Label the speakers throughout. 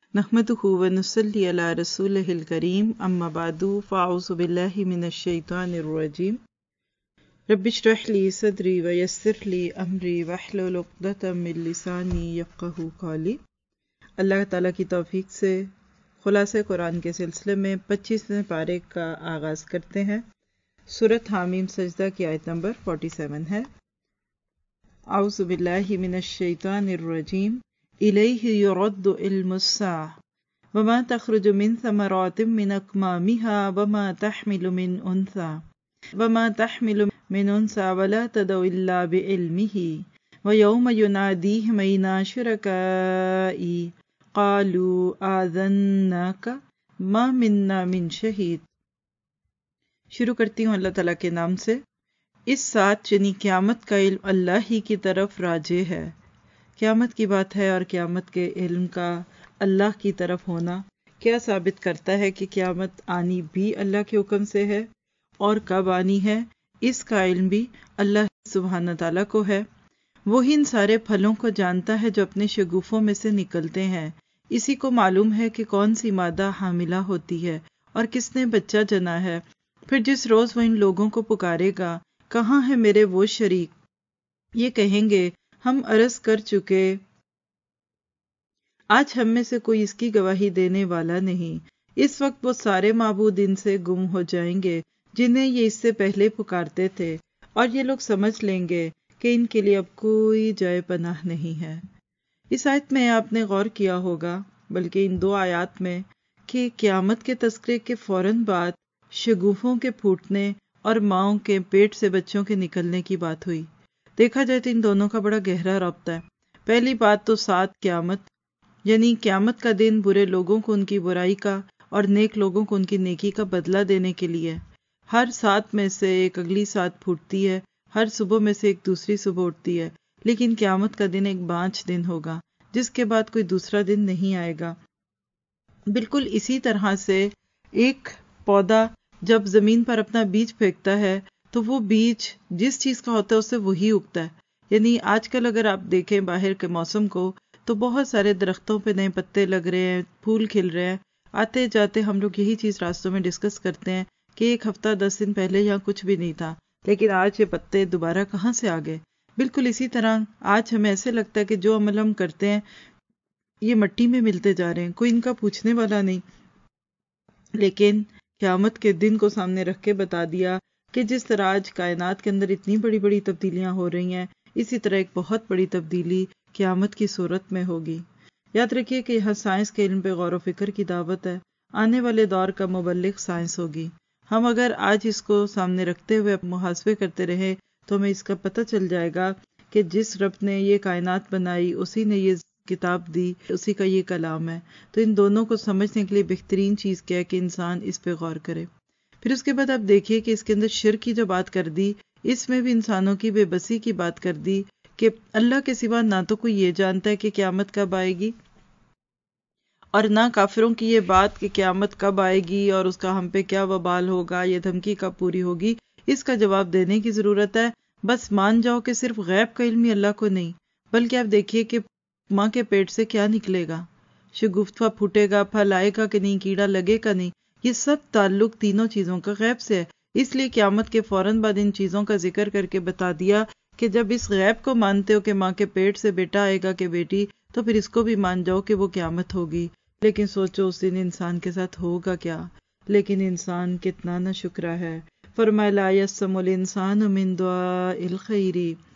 Speaker 1: نحمدہ ونصلی علی رسولہ الکریم اما بعد فاعوذ باللہ من الشیطان الرجیم رب اشرح لی صدری ویسر لی امری واحلل عقدۃ من لسانی یفقہوا قولی۔ اللہ تعالیٰ کی توفیق سے خلاصہ قرآن کے سلسلے میں 25ویں پارے کا آغاز کرتے ہیں۔ سورۃ حامیم سجدہ کی آیت نمبر 47 ہے۔ اعوذ باللہ من الشیطان الرجیم الیہ یرد علم الساعة وما تخرج من ثمرات من اکمامها وما تحمل من انثى ولا تدع الا بعلمه ويوم يناديهم اين شركائي قالوا آذناك ما منا من شہید۔ شروع کرتی ہوں اللہ تعالیٰ کے نام سے۔ اس ساتھ یعنی قیامت کا علم اللہ ہی کی طرف راجع ہے۔ قیامت کی بات ہے اور قیامت کے علم کا اللہ کی طرف ہونا کیا ثابت کرتا ہے کہ قیامت آنی بھی اللہ کے حکم سے ہے، اور کب آنی ہے اس کا علم بھی اللہ سبحانہ تعالیٰ کو ہے۔ وہی ان سارے پھلوں کو جانتا ہے جو اپنے شگوفوں میں سے نکلتے ہیں۔ اسی کو معلوم ہے کہ کون سی مادہ حاملہ ہوتی ہے اور کس نے بچہ جنا ہے۔ پھر جس روز وہ ان لوگوں کو پکارے گا، کہاں ہے میرے وہ شریک؟ یہ کہیں گے ہم عرض کر چکے، آج ہم میں سے کوئی اس کی گواہی دینے والا نہیں۔ اس وقت وہ سارے معبود ان سے گم ہو جائیں گے جنہیں یہ اس سے پہلے پکارتے تھے، اور یہ لوگ سمجھ لیں گے کہ ان کے لیے اب کوئی جائے پناہ نہیں ہے۔ اس آیت میں آپ نے غور کیا ہوگا، بلکہ ان دو آیات میں، کہ قیامت کے تذکرے کے فوراً بعد شگوفوں کے پھوٹنے اور ماؤں کے پیٹ سے بچوں کے نکلنے کی بات ہوئی۔ دیکھا جائے تو ان دونوں کا بڑا گہرا رابطہ ہے۔ پہلی بات تو ساتھ قیامت، یعنی قیامت کا دن برے لوگوں کو ان کی برائی کا اور نیک لوگوں کو ان کی نیکی کا بدلہ دینے کے لیے۔ ہر سات میں سے ایک اگلی سات پھوٹتی ہے، ہر صبح میں سے ایک دوسری صبح اٹھتی ہے، لیکن قیامت کا دن ایک بانجھ دن ہوگا جس کے بعد کوئی دوسرا دن نہیں آئے گا۔ بالکل اسی طرح سے ایک پودا جب زمین پر اپنا بیج پھینکتا ہے تو وہ بیج جس چیز کا ہوتا ہے اس سے وہی اگتا ہے۔ یعنی آج کل اگر آپ دیکھیں باہر کے موسم کو تو بہت سارے درختوں پہ نئے پتے لگ رہے ہیں، پھول کھل رہے ہیں۔ آتے جاتے ہم لوگ یہی چیز راستوں میں ڈسکس کرتے ہیں کہ ایک ہفتہ 10 دن پہلے یہاں کچھ بھی نہیں تھا، لیکن آج یہ پتے دوبارہ کہاں سے آ گئے۔ بالکل اسی طرح آج ہمیں ایسے لگتا ہے کہ جو عمل ہم کرتے ہیں یہ مٹی میں ملتے جا رہے ہیں، کوئی ان کا پوچھنے والا نہیں۔ لیکن قیامت کے دن کو سامنے رکھ کے بتا دیا کہ جس طرح آج کائنات کے اندر اتنی بڑی بڑی تبدیلیاں ہو رہی ہیں، اسی طرح ایک بہت بڑی تبدیلی قیامت کی صورت میں ہوگی۔ یاد رکھیے کہ یہاں سائنس کے علم پہ غور و فکر کی دعوت ہے۔ آنے والے دور کا مبلغ سائنس ہوگی۔ ہم اگر آج اس کو سامنے رکھتے ہوئے محاسبے کرتے رہے تو ہمیں اس کا پتہ چل جائے گا کہ جس رب نے یہ کائنات بنائی، اسی نے یہ کتاب دی، اسی کا یہ کلام ہے۔ تو ان دونوں کو سمجھنے کے لیے بہترین چیز کیا ہے کہ انسان اس پہ غور کرے۔ پھر اس کے بعد آپ دیکھیے کہ اس کے اندر شرک کی جو بات کر دی، اس میں بھی انسانوں کی بے بسی کی بات کر دی کہ اللہ کے سوا نہ تو کوئی یہ جانتا ہے کہ قیامت کب آئے گی، اور نہ کافروں کی یہ بات کہ قیامت کب آئے گی اور اس کا ہم پہ کیا وبال ہوگا، یہ دھمکی کب پوری ہوگی۔ اس کا جواب دینے کی ضرورت ہے۔ بس مان جاؤ کہ صرف غیب کا علم ہی اللہ کو نہیں، بلکہ آپ دیکھیے کہ ماں کے پیٹ سے کیا نکلے گا، شگفتہ پھوٹے گا، پھل آئے گا کہ نہیں، کیڑا لگے گا نہیں، یہ سب تعلق تینوں چیزوں کا غیب سے ہے۔ اس لیے قیامت کے فوراً بعد ان چیزوں کا ذکر کر کے بتا دیا کہ جب اس غیب کو مانتے ہو کہ ماں کے پیٹ سے بیٹا آئے گا کہ بیٹی، تو پھر اس کو بھی مان جاؤ کہ وہ قیامت ہوگی۔ لیکن سوچو اس دن انسان کے ساتھ ہوگا کیا؟ لیکن انسان کتنا نہ شکرا ہے۔ فرمایا لا یسم الانسان من دعاء الخیر،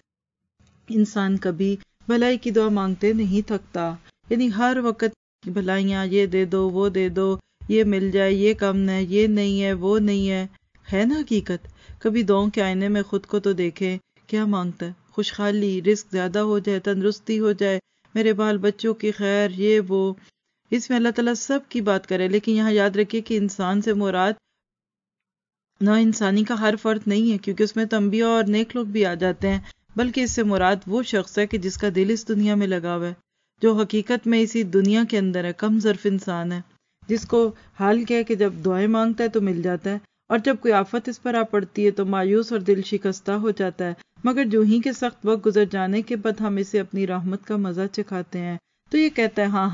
Speaker 1: انسان کبھی بھلائی کی دعا مانگتے نہیں تھکتا۔ یعنی ہر وقت بھلائیاں، یہ دے دو، وہ دے دو، یہ مل جائے، یہ کم ہے، یہ نہیں ہے، وہ نہیں ہے نا حقیقت۔ کبھی دعاؤں کے آئینے میں خود کو تو دیکھیں، کیا مانگتا ہے؟ خوشحالی، رزق زیادہ ہو جائے، تندرستی ہو جائے، میرے بال بچوں کی خیر، یہ وہ۔ اس میں اللہ تعالیٰ سب کی بات کرے، لیکن یہاں یاد رکھیے کہ انسان سے مراد نہ انسانی کا ہر فرد نہیں ہے، کیونکہ اس میں تو انبیاء اور نیک لوگ بھی آ جاتے ہیں، بلکہ اس سے مراد وہ شخص ہے کہ جس کا دل اس دنیا میں لگا ہوا ہے، جو حقیقت میں اسی دنیا کے اندر ہے، کم ظرف انسان ہے، جس کو حال کیا ہے کہ جب دعائیں مانگتا ہے تو مل جاتا ہے، اور جب کوئی آفت اس پر آ پڑتی ہے تو مایوس اور دل شکستہ ہو جاتا ہے، مگر جو ہی کے سخت وقت گزر جانے کے بعد ہم اسے اپنی رحمت کا مزہ چکھاتے ہیں تو یہ کہتا ہے ہاں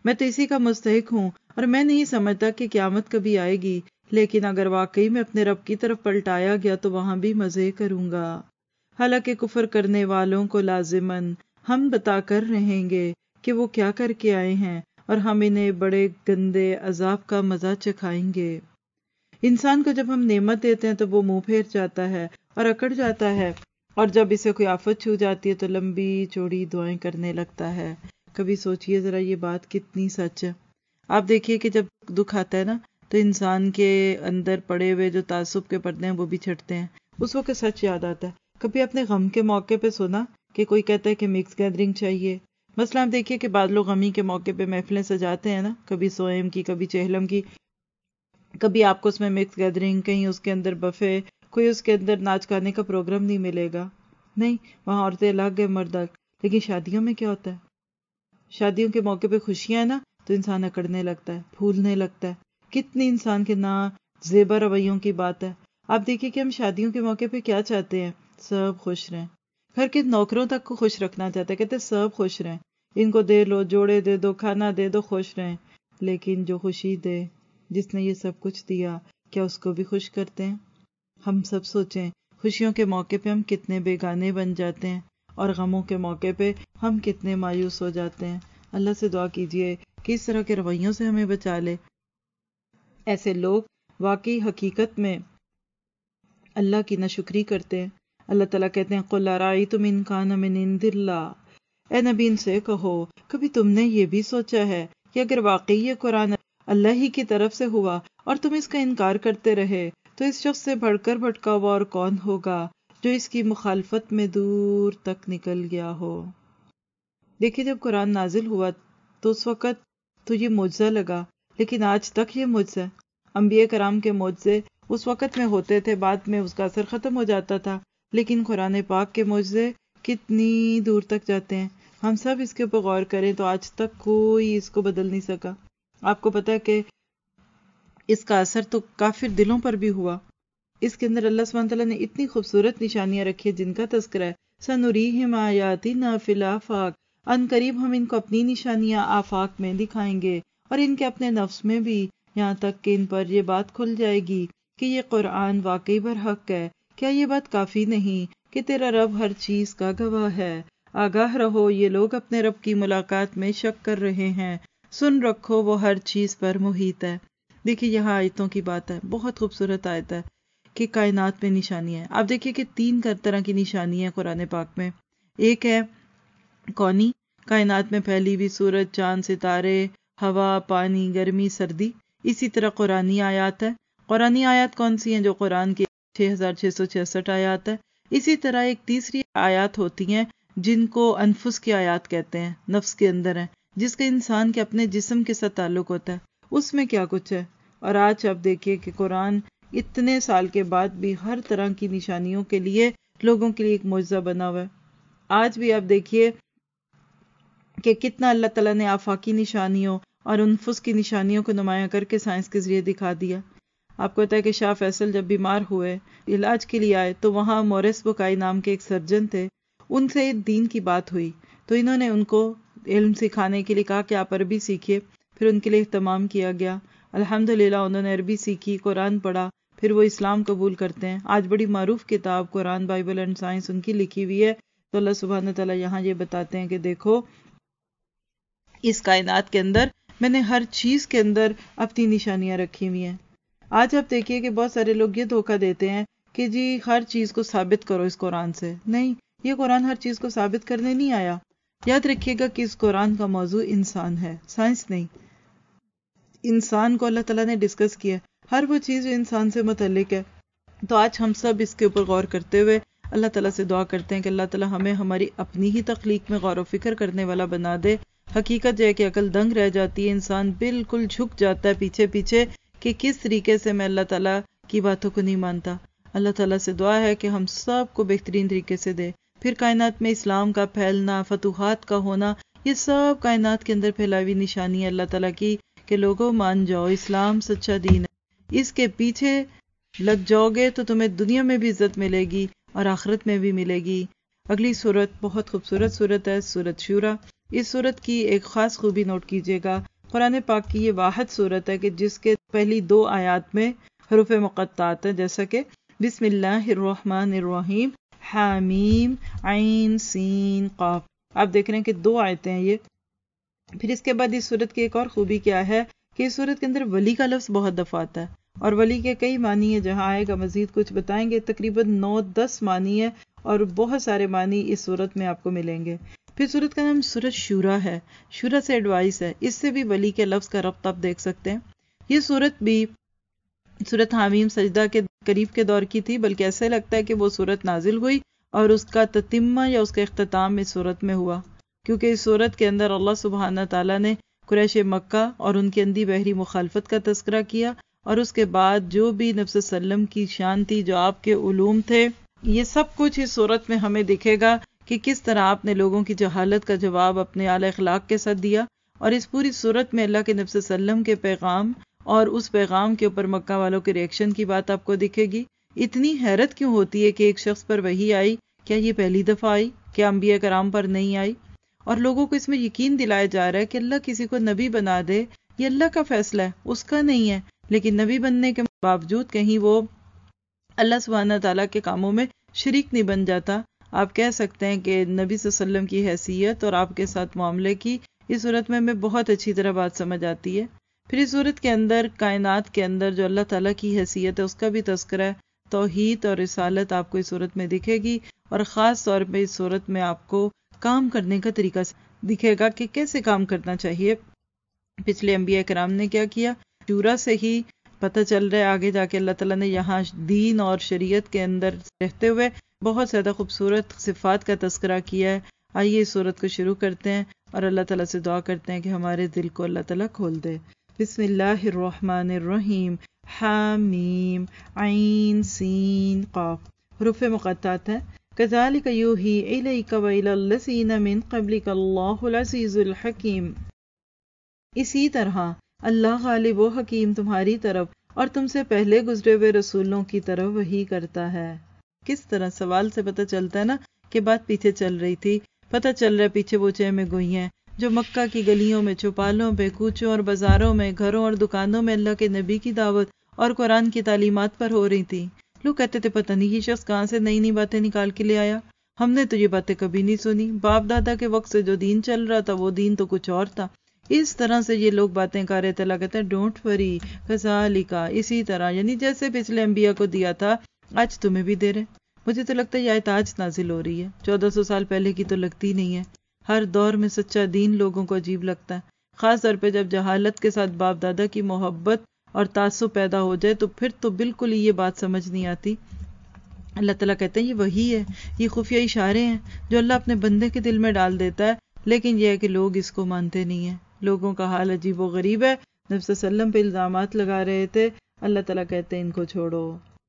Speaker 1: میں تو اسی کا مستحق ہوں اور میں نہیں سمجھتا کہ قیامت کبھی آئے گی، لیکن اگر واقعی میں اپنے رب کی طرف پلٹایا گیا تو وہاں بھی مزے کروں گا۔ حالانکہ کفر کرنے والوں کو لازماً ہم بتا کر رہیں گے کہ وہ کیا کر کے آئے ہیں اور ہم انہیں بڑے گندے عذاب کا مزہ چکھائیں گے۔ انسان کو جب ہم نعمت دیتے ہیں تو وہ منہ پھیر جاتا ہے اور اکڑ جاتا ہے، اور جب اسے کوئی آفت چھو جاتی ہے تو لمبی چوڑی دعائیں کرنے لگتا ہے۔ کبھی سوچئے ذرا یہ بات کتنی سچ ہے۔ آپ دیکھیے کہ جب دکھ آتا ہے نا تو انسان کے اندر پڑے ہوئے جو تعصب کے پردے ہیں وہ بھی چھٹتے ہیں، اس وقت سچ یاد آتا ہے۔ کبھی اپنے غم کے موقع پہ سنا کہ کوئی کہتا ہے کہ مکس گیدرنگ چاہیے؟ مثلا آپ دیکھیے کہ بعض لوگ غمی کے موقع پہ محفلیں سجاتے ہیں نا، کبھی سوئم کی، کبھی چہلم کی، کبھی آپ کو اس میں مکس گیدرنگ، کہیں اس کے اندر بفے، کوئی اس کے اندر ناچ گانے کا پروگرام نہیں ملے گا، نہیں، وہاں عورتیں الگ ہیں، مرد الگ۔ لیکن شادیوں میں کیا ہوتا ہے؟ شادیوں کے موقع پہ خوشیاں نا تو انسان اکڑنے لگتا ہے، پھولنے لگتا ہے۔ کتنی انسان کے نا زیبا رویوں کی بات ہے۔ آپ دیکھیے کہ ہم شادیوں کے موقع پہ کیا چاہتے ہیں؟ سب خوش رہیں۔ گھر کے نوکروں تک کو خوش رکھنا چاہتے ہیں، کہتے ہیں سب خوش رہیں، ان کو دے لو، جوڑے دے دو، کھانا دے دو، خوش رہیں۔ لیکن جو خوشی دے، جس نے یہ سب کچھ دیا، کیا اس کو بھی خوش کرتے ہیں؟ ہم سب سوچیں خوشیوں کے موقع پہ ہم کتنے بیگانے بن جاتے ہیں اور غموں کے موقع پہ ہم کتنے مایوس ہو جاتے ہیں۔ اللہ سے دعا کیجئے کہ اس طرح کے رویوں سے ہمیں بچا لے۔ ایسے لوگ واقعی حقیقت میں اللہ کی ناشکری کرتے ہیں۔ اللہ تعالیٰ کہتے ہیں قُلْ أَرَأَيْتُمْ إِنْ كَانَ مِنْ عِنْدِ اللَّهِ، اے نبی ان سے کہو کبھی تم نے یہ بھی سوچا ہے کہ اگر واقعی یہ قرآن اللہ ہی کی طرف سے ہوا اور تم اس کا انکار کرتے رہے تو اس شخص سے بڑھ کر بھٹکا ہوا اور کون ہوگا جو اس کی مخالفت میں دور تک نکل گیا ہو۔ دیکھیے جب قرآن نازل ہوا تو اس وقت تو یہ معجزہ لگا، لیکن آج تک یہ معجزہ ہے۔ انبیاء کرام کے معجزے اس وقت میں ہوتے تھے، بعد میں اس کا اثر ختم ہو جاتا تھا، لیکن قرآن پاک کے معجزے کتنی دور تک جاتے ہیں۔ ہم سب اس کے اوپر غور کریں تو آج تک کوئی اس کو بدل نہیں سکا۔ آپ کو پتا ہے کہ اس کا اثر تو کافر دلوں پر بھی ہوا۔ اس کے اندر اللہ سبحانہ تعالیٰ نے اتنی خوبصورت نشانیاں رکھی ہیں جن کا تذکرہ ہے، سَنُرِيهِمْ آيَاتِنَا فِي الْآفَاقِ، ان قریب ہم ان کو اپنی نشانیاں آفاق میں دکھائیں گے اور ان کے اپنے نفس میں بھی، یہاں تک کہ ان پر یہ بات کھل جائے گی کہ یہ قرآن واقعی برحق ہے۔ کیا یہ بات کافی نہیں کہ تیرا رب ہر چیز کا گواہ ہے؟ آگاہ رہو، یہ لوگ اپنے رب کی ملاقات میں شک کر رہے ہیں، سن رکھو وہ ہر چیز پر محیط ہے۔ دیکھیے یہاں آیتوں کی بات ہے، بہت خوبصورت آیت ہے کہ کائنات میں نشانیاں ہیں۔ آپ دیکھیے کہ 3 طرح کی نشانی ہے قرآن پاک میں۔ ایک ہے کونی، کائنات میں پھیلی ہوئی سورج، چاند، ستارے، ہوا، پانی، گرمی، سردی۔ اسی طرح قرآنی آیات ہے۔ قرآنی آیات کون سی ہیں؟ جو قرآن کی 6666 آیات ہے۔ اسی طرح ایک تیسری آیات ہوتی ہیں جن کو انفس کی آیات کہتے ہیں، نفس کے اندر ہیں، جس کا انسان کے اپنے جسم کے ساتھ تعلق ہوتا ہے، اس میں کیا کچھ ہے۔ اور آج آپ دیکھیے کہ قرآن اتنے سال کے بعد بھی ہر طرح کی نشانیوں کے لیے لوگوں کے لیے ایک معجزہ بنا ہوا ہے۔ آج بھی آپ دیکھیے کہ کتنا اللہ تعالیٰ نے آفاقی نشانیوں اور انفس کی نشانیوں کو نمایاں کر کے سائنس کے ذریعے دکھا دیا۔ آپ کو پتا ہے کہ شاہ فیصل جب بیمار ہوئے، علاج کے لیے آئے، تو وہاں مورس بکائی نام کے ایک سرجن تھے، ان سے دین کی بات ہوئی تو انہوں نے ان کو علم سکھانے کے لیے کہا کہ آپ عربی سیکھیے، پھر ان کے لیے اہتمام کیا گیا۔ الحمدللہ انہوں نے عربی سیکھی، قرآن پڑھا، پھر وہ اسلام قبول کرتے ہیں۔ آج بڑی معروف کتاب قرآن، بائبل اینڈ سائنس ان کی لکھی ہوئی ہے۔ تو اللہ سبحانہ تعالیٰ یہاں یہ بتاتے ہیں کہ دیکھو اس کائنات کے اندر میں نے ہر چیز کے اندر اپنی نشانیاں رکھی ہوئی ہیں۔ آج آپ دیکھیے کہ بہت سارے لوگ یہ دھوکہ دیتے ہیں کہ جی ہر چیز کو ثابت کرو اس قرآن سے۔ نہیں، یہ قرآن ہر چیز کو ثابت کرنے نہیں آیا۔ یاد رکھیے گا کہ اس قرآن کا موضوع انسان ہے، سائنس نہیں۔ انسان کو اللہ تعالیٰ نے ڈسکس کیا، ہر وہ چیز جو انسان سے متعلق ہے۔ تو آج ہم سب اس کے اوپر غور کرتے ہوئے اللہ تعالیٰ سے دعا کرتے ہیں کہ اللہ تعالیٰ ہمیں ہماری اپنی ہی تخلیق میں غور و فکر کرنے والا بنا دے۔ حقیقت یہ ہے کہ عقل دنگ رہ جاتی ہے، انسان بالکل جھک جاتا ہے پیچھے پیچھے کہ کس طریقے سے میں اللہ تعالیٰ کی باتوں کو نہیں مانتا۔ اللہ تعالیٰ سے دعا ہے کہ ہم سب کو بہترین طریقے سے دے۔ پھر کائنات میں اسلام کا پھیلنا، فتوحات کا ہونا، یہ سب کائنات کے اندر پھیلائی ہوئی نشانی ہے اللہ تعالیٰ کی کہ لوگوں مان جاؤ، اسلام سچا دین ہے، اس کے پیچھے لگ جاؤ گے تو تمہیں دنیا میں بھی عزت ملے گی اور آخرت میں بھی ملے گی۔ اگلی سورت بہت خوبصورت سورت ہے، سورت شورا۔ اس سورت کی ایک خاص خوبی نوٹ کیجئے گا قرآن پاک کی یہ واحد صورت ہے کہ جس کے پہلی 2 آیات میں حروف مقطعات ہیں، جیسا کہ بسم اللہ الرحمن الرحیم حامیم عین سین قاف. آپ دیکھ رہے ہیں کہ 2 آیتیں ہیں یہ. پھر اس کے بعد اس صورت کی ایک اور خوبی کیا ہے کہ اس صورت کے اندر ولی کا لفظ بہت دفعہ آتا ہے، اور ولی کے کئی معنی ہیں، جہاں آئے گا مزید کچھ بتائیں گے. تقریباً 9-10 معنی ہے اور بہت سارے معنی اس صورت میں آپ کو ملیں گے. پھر صورت کا نام صورت شورا ہے، شورا سے ایڈوائس ہے، اس سے بھی ولی کے لفظ کا ربط آپ دیکھ سکتے ہیں. یہ صورت بھی صورت حامیم سجدہ کے قریب کے دور کی تھی، بلکہ ایسے لگتا ہے کہ وہ صورت نازل ہوئی اور اس کا تتمہ یا اس کا اختتام اس صورت میں ہوا، کیونکہ اس صورت کے اندر اللہ سبحانہ تعالیٰ نے قریش مکہ اور ان کی اندھی بحری مخالفت کا تذکرہ کیا، اور اس کے بعد جو بھی نبی صلی اللہ علیہ وسلم کی شان تھی، جو آپ کے علوم تھے، یہ سب کچھ اس صورت میں ہمیں دکھے گا کہ کس طرح آپ نے لوگوں کی جہالت کا جواب اپنے اعلی اخلاق کے ساتھ دیا. اور اس پوری صورت میں اللہ کے نبی صلی اللہ علیہ وسلم کے پیغام اور اس پیغام کے اوپر مکہ والوں کے ریئیکشن کی بات آپ کو دکھے گی. اتنی حیرت کیوں ہوتی ہے کہ ایک شخص پر وحی آئی، کیا یہ پہلی دفعہ آئی؟ کیا انبیاء کرام پر نہیں آئی؟ اور لوگوں کو اس میں یقین دلایا جا رہا ہے کہ اللہ کسی کو نبی بنا دے یہ اللہ کا فیصلہ ہے، اس کا نہیں ہے. لیکن نبی بننے کے باوجود کہیں وہ اللہ سبحانہ تعالیٰ کے کاموں میں شریک نہیں بن جاتا. آپ کہہ سکتے ہیں کہ نبی صلی اللہ علیہ وسلم کی حیثیت اور آپ کے ساتھ معاملے کی اس صورت میں ہمیں بہت اچھی طرح بات سمجھ آتی ہے. پھر اس صورت کے اندر کائنات کے اندر جو اللہ تعالیٰ کی حیثیت ہے اس کا بھی تذکرہ ہے. توحید اور رسالت آپ کو اس صورت میں دکھے گی، اور خاص طور پہ اس صورت میں آپ کو کام کرنے کا طریقہ دکھے گا کہ کیسے کام کرنا چاہیے. پچھلے انبیاء کرام نے کیا کیا، شورا سے ہی پتہ چل رہا ہے. آگے جا کے اللہ تعالیٰ نے یہاں دین اور شریعت کے اندر رہتے ہوئے بہت زیادہ خوبصورت صفات کا تذکرہ کیا ہے. آئیے اس صورت کو شروع کرتے ہیں اور اللہ تعالیٰ سے دعا کرتے ہیں کہ ہمارے دل کو اللہ تعالیٰ کھول دے. بسم اللہ الرحمن الرحیم حامیم عین سین قاف. حروف مقطعات ہیں. کذالک یوحی الیک وإلی الذین من قبلک اللہ العزیز الحکیم. اسی طرح اللہ غالب و حکیم تمہاری طرف اور تم سے پہلے گزرے ہوئے رسولوں کی طرف وحی کرتا ہے. کس طرح سوال سے پتہ چلتا ہے نا کہ بات پیچھے چل رہی تھی. پتہ چل رہا ہے پیچھے بوچھے میں گوئی ہیں جو مکہ کی گلیوں میں، چوپالوں پہ، کوچوں اور بازاروں میں، گھروں اور دکانوں میں اللہ کے نبی کی دعوت اور قرآن کی تعلیمات پر ہو رہی تھی. لوگ کہتے تھے پتہ نہیں یہ شخص کہاں سے نئی نئی باتیں نکال کے لے آیا، ہم نے تو یہ باتیں کبھی نہیں سنی. باپ دادا کے وقت سے جو دین چل رہا تھا وہ دین تو کچھ اور تھا. اس طرح سے یہ لوگ باتیں کر رہے تھے. اللہ کہتا ہے ڈونٹ وری کذالک، اسی طرح، یعنی جیسے پچھلے انبیاء کو دیا تھا آج تمہیں بھی دے رہے. مجھے تو لگتا ہے یہ آیت آج نازل ہو رہی ہے، 1400 سال پہلے کی تو لگتی نہیں ہے. ہر دور میں سچا دین لوگوں کو عجیب لگتا ہے، خاص طور پہ جب جہالت کے ساتھ باپ دادا کی محبت اور تعصب پیدا ہو جائے تو پھر تو بالکل ہی یہ بات سمجھ نہیں آتی. اللہ تعالیٰ کہتے ہیں یہ وہی ہے، یہ خفیہ اشارے ہیں جو اللہ اپنے بندے کے دل میں ڈال دیتا ہے، لیکن یہ ہے کہ لوگ اس کو مانتے نہیں ہیں. لوگوں کا حال عجیب و غریب ہے. نبی صلی اللہ علیہ وسلم پہ الزامات لگا رہے تھے. اللہ تعالیٰ کہتے ہیں ان کو چھوڑو.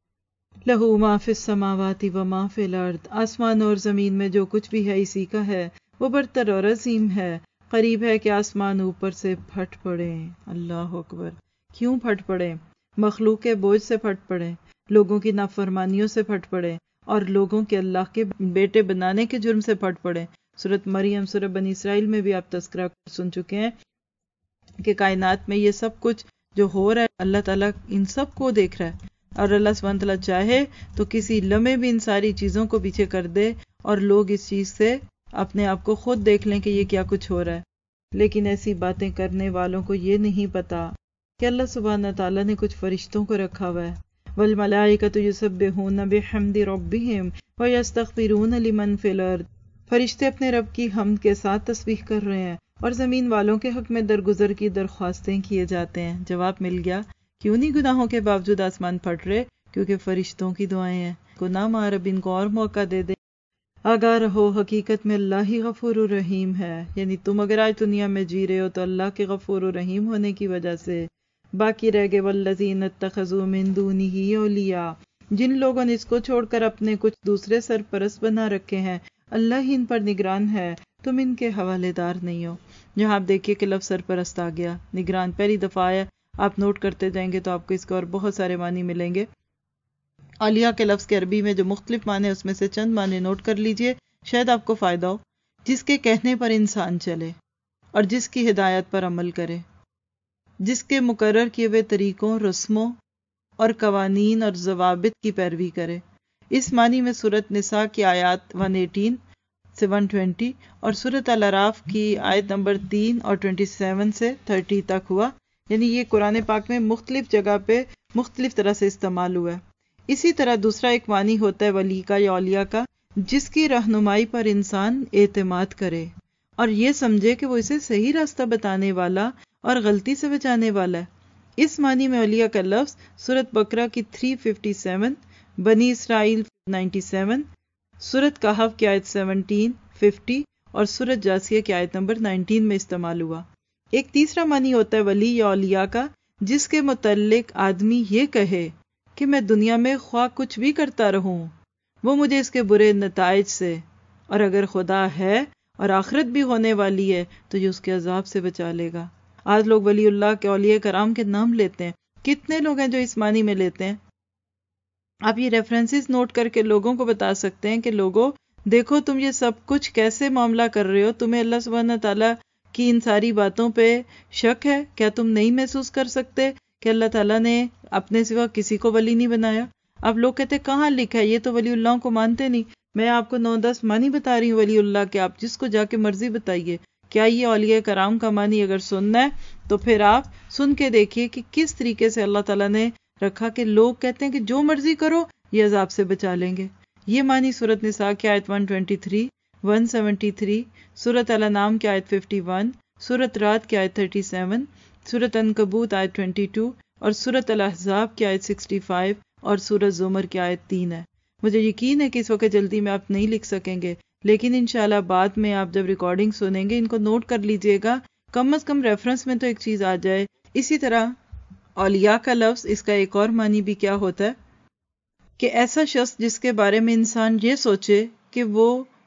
Speaker 1: لہو ما فی السماوات و ما فی الارض، آسمان اور زمین میں جو کچھ بھی ہے اسی کا ہے. وہ برتر اور عظیم ہے، قریب ہے کہ آسمان اوپر سے پھٹ پڑے. اللہ اکبر. کیوں پھٹ پڑے؟ مخلوق کے بوجھ سے پھٹ پڑے، لوگوں کی نافرمانیوں سے پھٹ پڑے، اور لوگوں کے اللہ کے بیٹے بنانے کے جرم سے پھٹ پڑے. سورۃ مریم، سورۃ بنی اسرائیل میں بھی آپ تذکرہ سن چکے ہیں کہ کائنات میں یہ سب کچھ جو ہو رہا ہے اللہ تعالیٰ ان سب کو دیکھ رہا ہے، اور اللہ سبحانہ تعالیٰ چاہے تو کسی لمحے بھی ان ساری چیزوں کو پیچھے کر دے اور لوگ اس چیز سے اپنے آپ کو خود دیکھ لیں کہ یہ کیا کچھ ہو رہا ہے. لیکن ایسی باتیں کرنے والوں کو یہ نہیں پتا کہ اللہ سبحانہ تعالیٰ نے کچھ فرشتوں کو رکھا ہوا ہے. والملائکۃ یسبحون بحمد ربہم ویستغفرون لمن فی الارض. فرشتے اپنے رب کی حمد کے ساتھ تسبیح کر رہے ہیں اور زمین والوں کے حق میں درگزر کی درخواستیں کیے جاتے ہیں. جواب مل گیا. کیوں نہیں گناہوں کے باوجود آسمان پھٹ رہے؟ کیونکہ فرشتوں کی دعائیں ہیں. گناہ مار اب ان کو اور موقع دے دے. آگاہ رہو حقیقت میں اللہ ہی غفور الرحیم ہے. یعنی تم اگر آج دنیا میں جی رہے ہو تو اللہ کے غفور الرحیم ہونے کی وجہ سے. باقی رہ گئے والذین اتخذوا من دونہ اولیاء، جن لوگوں نے اس کو چھوڑ کر اپنے کچھ دوسرے سرپرست بنا رکھے ہیں. اللہ ہی ان پر نگران ہے، تم ان کے حوالے دار نہیں ہو. جہاں آپ دیکھیے کہ لفظ سرپرست آ گیا، نگران پہلی دفعہ آیا. آپ نوٹ کرتے جائیں گے تو آپ کو اس کے اور بہت سارے معنی ملیں گے. اولیاء کے لفظ کے عربی میں جو مختلف معنی اس میں سے چند معنی نوٹ کر لیجئے، شاید آپ کو فائدہ ہو. جس کے کہنے پر انسان چلے اور جس کی ہدایت پر عمل کرے. جس کے مقرر کیے ہوئے طریقوں، رسموں اور قوانین اور ضوابط کی پیروی کرے۔ اس معنی میں سورۃ نساء کی آیات 118 سے 120 اور سورۃ الاعراف کی آیت نمبر 3 اور 27 سے 30 تک ہوا، یعنی یہ قرآن پاک میں مختلف جگہ پہ مختلف طرح سے استعمال ہوا ہے۔ اسی طرح دوسرا ایک معنی ہوتا ہے ولی کا یا اولیاء کا، جس کی رہنمائی پر انسان اعتماد کرے اور یہ سمجھے کہ وہ اسے صحیح راستہ بتانے والا اور غلطی سے بچانے والا ہے۔ اس معنی میں اولیاء کا لفظ سورۃ بقرہ کی 357، بنی اسرائیل 97، سورۃ کہف کی آیت 17، 50 اور سورۃ جاسیہ کی آیت نمبر 19 میں استعمال ہوا۔ ایک تیسرا معنی ہوتا ہے ولی یا اولیاء کا، جس کے متعلق آدمی یہ کہے کہ میں دنیا میں خواہ کچھ بھی کرتا رہوں، وہ مجھے اس کے برے نتائج سے، اور اگر خدا ہے اور آخرت بھی ہونے والی ہے تو یہ اس کے عذاب سے بچا لے گا۔ آج لوگ ولی اللہ کے اولیاء کرام کے نام لیتے ہیں، کتنے لوگ ہیں جو اس معنی میں لیتے ہیں؟ آپ یہ ریفرنسز نوٹ کر کے لوگوں کو بتا سکتے ہیں کہ لوگوں دیکھو تم یہ سب کچھ کیسے معاملہ کر رہے ہو، تمہیں اللہ سبحانہ تعالیٰ کی ان ساری باتوں پہ شک ہے؟ کیا تم نہیں محسوس کر سکتے کہ اللہ تعالیٰ نے اپنے سوا کسی کو ولی نہیں بنایا؟ اب لوگ کہتے کہاں لکھا ہے، یہ تو ولی اللہ کو مانتے نہیں۔ میں آپ کو 9-10 معنی بتا رہی ہوں ولی اللہ کے، آپ جس کو جا کے مرضی بتائیے کیا یہ اولیاء کرام کا معنی اگر سننا ہے تو پھر آپ سن کے دیکھیے کہ کس طریقے سے اللہ تعالیٰ نے رکھا کہ لوگ کہتے ہیں کہ جو مرضی کرو یہ عذاب سے بچا لیں گے۔ یہ معنی سورۃ نساء کی آیت 123، 173، سورۃ الانعام کی آیت 51، سورۃ رعد کی آیت 37، سورۃ عنکبوت آیت 22 اور سورۃ الاحزاب کی آیت 65 اور سورۃ زمر کی آیت 3 ہے۔ مجھے یقین ہے کہ اس وقت جلدی میں آپ نہیں لکھ سکیں گے، لیکن انشاءاللہ بعد میں آپ جب ریکارڈنگ سنیں گے ان کو نوٹ کر لیجئے گا، کم از کم ریفرنس میں تو ایک چیز آ جائے۔ اسی طرح اولیاء کا لفظ، اس کا ایک اور معنی بھی کیا ہوتا ہے کہ ایسا شخص جس کے بارے میں انسان یہ سوچے کہ وہ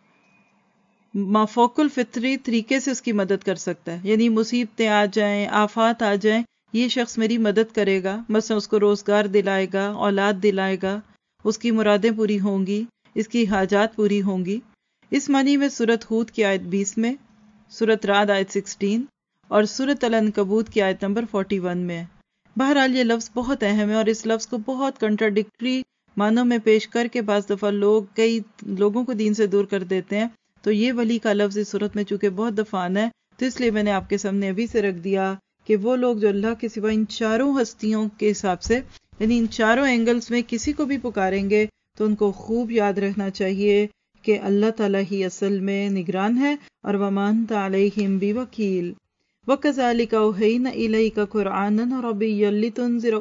Speaker 1: مافوق الفطری طریقے سے اس کی مدد کر سکتا ہے، یعنی مصیبتیں آ جائیں، آفات آ جائیں، یہ شخص میری مدد کرے گا، مثلا اس کو روزگار دلائے گا، اولاد دلائے گا، اس کی مرادیں پوری ہوں گی، اس کی حاجات پوری ہوں گی۔ اس معنی میں سورۃ ہود کی آیت 20 میں، سورۃ رعد آیت 16 اور سورۃ العنکبوت کی آیت نمبر 41 میں ہے۔ بہرحال یہ لفظ بہت اہم ہے اور اس لفظ کو بہت کنٹراڈکٹری معنوں میں پیش کر کے بعض دفعہ کئی لوگوں کو دین سے دور کر دیتے ہیں، تو یہ ولی کا لفظ اس صورت میں چونکہ بہت دفعہ آنا ہے تو اس لیے میں نے آپ کے سامنے ابھی سے رکھ دیا کہ وہ لوگ جو اللہ کے سوا ان چاروں ہستیوں کے حساب سے، یعنی ان چاروں اینگلز میں کسی کو بھی پکاریں گے تو ان کو خوب یاد رکھنا چاہیے کہ اللہ تعالیٰ ہی اصل میں نگران ہے، اور وَمَا أَنْتَ عَلَيْهِمْ بِوَكِيلٍ وَكَذَلِكَ أَوْحَيْنَا إِلَيْكَ قُرْآنًا عَرَبِيًّا لِتُنذِرَ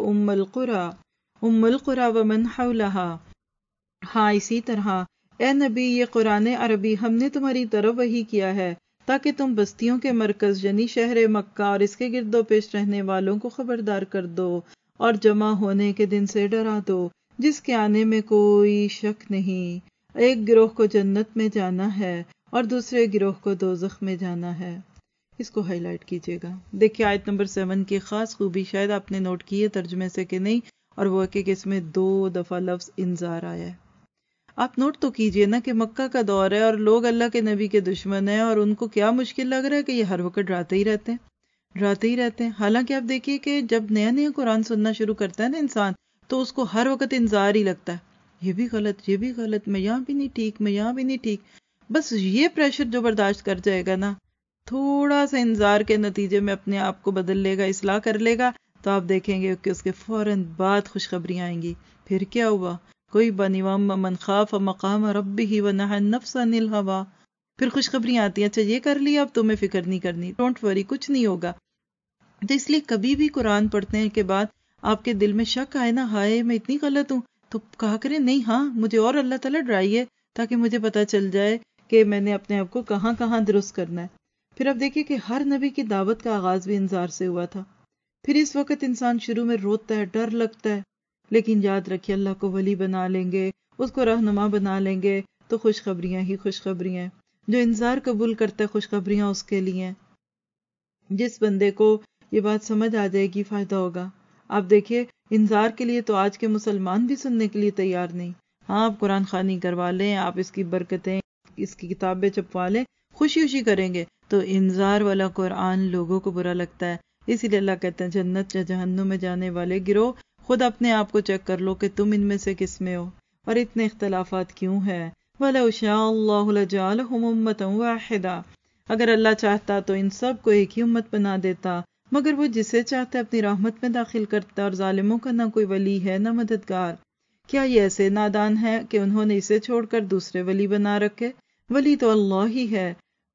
Speaker 1: أُمَّ الْقُرَى وَمَنْ حَوْلَهَا۔ ہاں اسی طرح اے نبی، یہ قرآن عربی ہم نے تمہاری طرف وحی کیا ہے تاکہ تم بستیوں کے مرکز یعنی شہر مکہ اور اس کے گرد و پیش رہنے والوں کو خبردار کر دو اور جمع ہونے کے دن سے ڈرا دو جس کے آنے میں کوئی شک نہیں۔ ایک گروہ کو جنت میں جانا ہے اور دوسرے گروہ کو دوزخ میں جانا ہے۔ اس کو ہائی لائٹ کیجئے گا۔ دیکھیے آیت نمبر 7 کی خاص خوبی شاید آپ نے نوٹ کی ہے ترجمے سے کہ نہیں، اور وہ کہ اس میں 2 دفعہ لفظ انذار آیا ہے۔ آپ نوٹ تو کیجئے نا کہ مکہ کا دور ہے اور لوگ اللہ کے نبی کے دشمن ہیں، اور ان کو کیا مشکل لگ رہا ہے کہ یہ ہر وقت ڈراتے ہی رہتے ہیں۔ حالانکہ آپ دیکھیے کہ جب نیا قرآن سننا شروع کرتا ہے نا انسان، تو اس کو ہر وقت انذار ہی لگتا ہے، یہ بھی غلط، میں یہاں بھی نہیں ٹھیک۔ بس یہ پریشر جو برداشت کر جائے گا نا، تھوڑا سا انذار کے نتیجے میں اپنے آپ کو بدل لے گا، اصلاح کر لے گا، تو آپ دیکھیں گے کہ اس کے فوراً بعد خوشخبریاں آئیں گی۔ پھر کیا ہوا؟ کوئی بنی وَمَّن خَافَ مَقَامَ رَبِّهِ وَنَهَى النَّفْسَ عَنِ الْهَوَىٰ، پھر خوشخبریاں آتی ہیں، اچھا یہ کر لیا، اب تمہیں فکر نہیں کرنی، ڈونٹ وری، کچھ نہیں ہوگا۔ تو اس لیے کبھی بھی قرآن پڑھنے کے بعد آپ کے دل میں شک آئے نا، ہائے میں اتنی غلط ہوں، تو کہا کریں نہیں، ہاں مجھے اور اللہ تعالیٰ ڈرائیے تاکہ مجھے پتا چل جائے کہ میں نے اپنے آپ کو کہاں درست کرنا ہے۔ پھر اب دیکھیے کہ ہر نبی کی دعوت کا آغاز بھی انذار سے ہوا تھا۔ پھر اس وقت انسان شروع میں روتا ہے، ڈر لگتا ہے، لیکن یاد رکھیے اللہ کو ولی بنا لیں گے، اس کو رہنما بنا لیں گے تو خوشخبریاں ہی خوشخبریاں۔ جو انذار قبول کرتا ہے خوشخبریاں اس کے لیے ہیں۔ جس بندے کو یہ بات سمجھ آ جائے گی فائدہ ہوگا۔ آپ دیکھیے انذار کے لیے تو آج کے مسلمان بھی سننے کے لیے تیار نہیں۔ ہاں آپ قرآن خوانی کروا لیں، آپ اس کی برکتیں، اس کی کتابیں چھپوا لیں، خوشی کریں گے، تو انذار والا قرآن لوگوں کو برا لگتا ہے۔ اسی لیے اللہ کہتے ہیں جنت یا جہنم میں جانے والے گروہ خود اپنے آپ کو چیک کر لو کہ تم ان میں سے کس میں ہو اور اتنے اختلافات کیوں ہیں. وَلَوْ شَاءَ اللَّهُ لَجَعَلَهُمْ أُمَّةً وَاحِدَةً، اگر اللہ چاہتا تو ان سب کو ایک ہی امت بنا دیتا، مگر وہ جسے چاہتا ہے اپنی رحمت میں داخل کرتا ہے، اور ظالموں کا نہ کوئی ولی ہے نہ مددگار. کیا یہ ایسے نادان ہے کہ انہوں نے اسے چھوڑ کر دوسرے ولی بنا رکھے؟ ولی تو اللہ ہی ہے،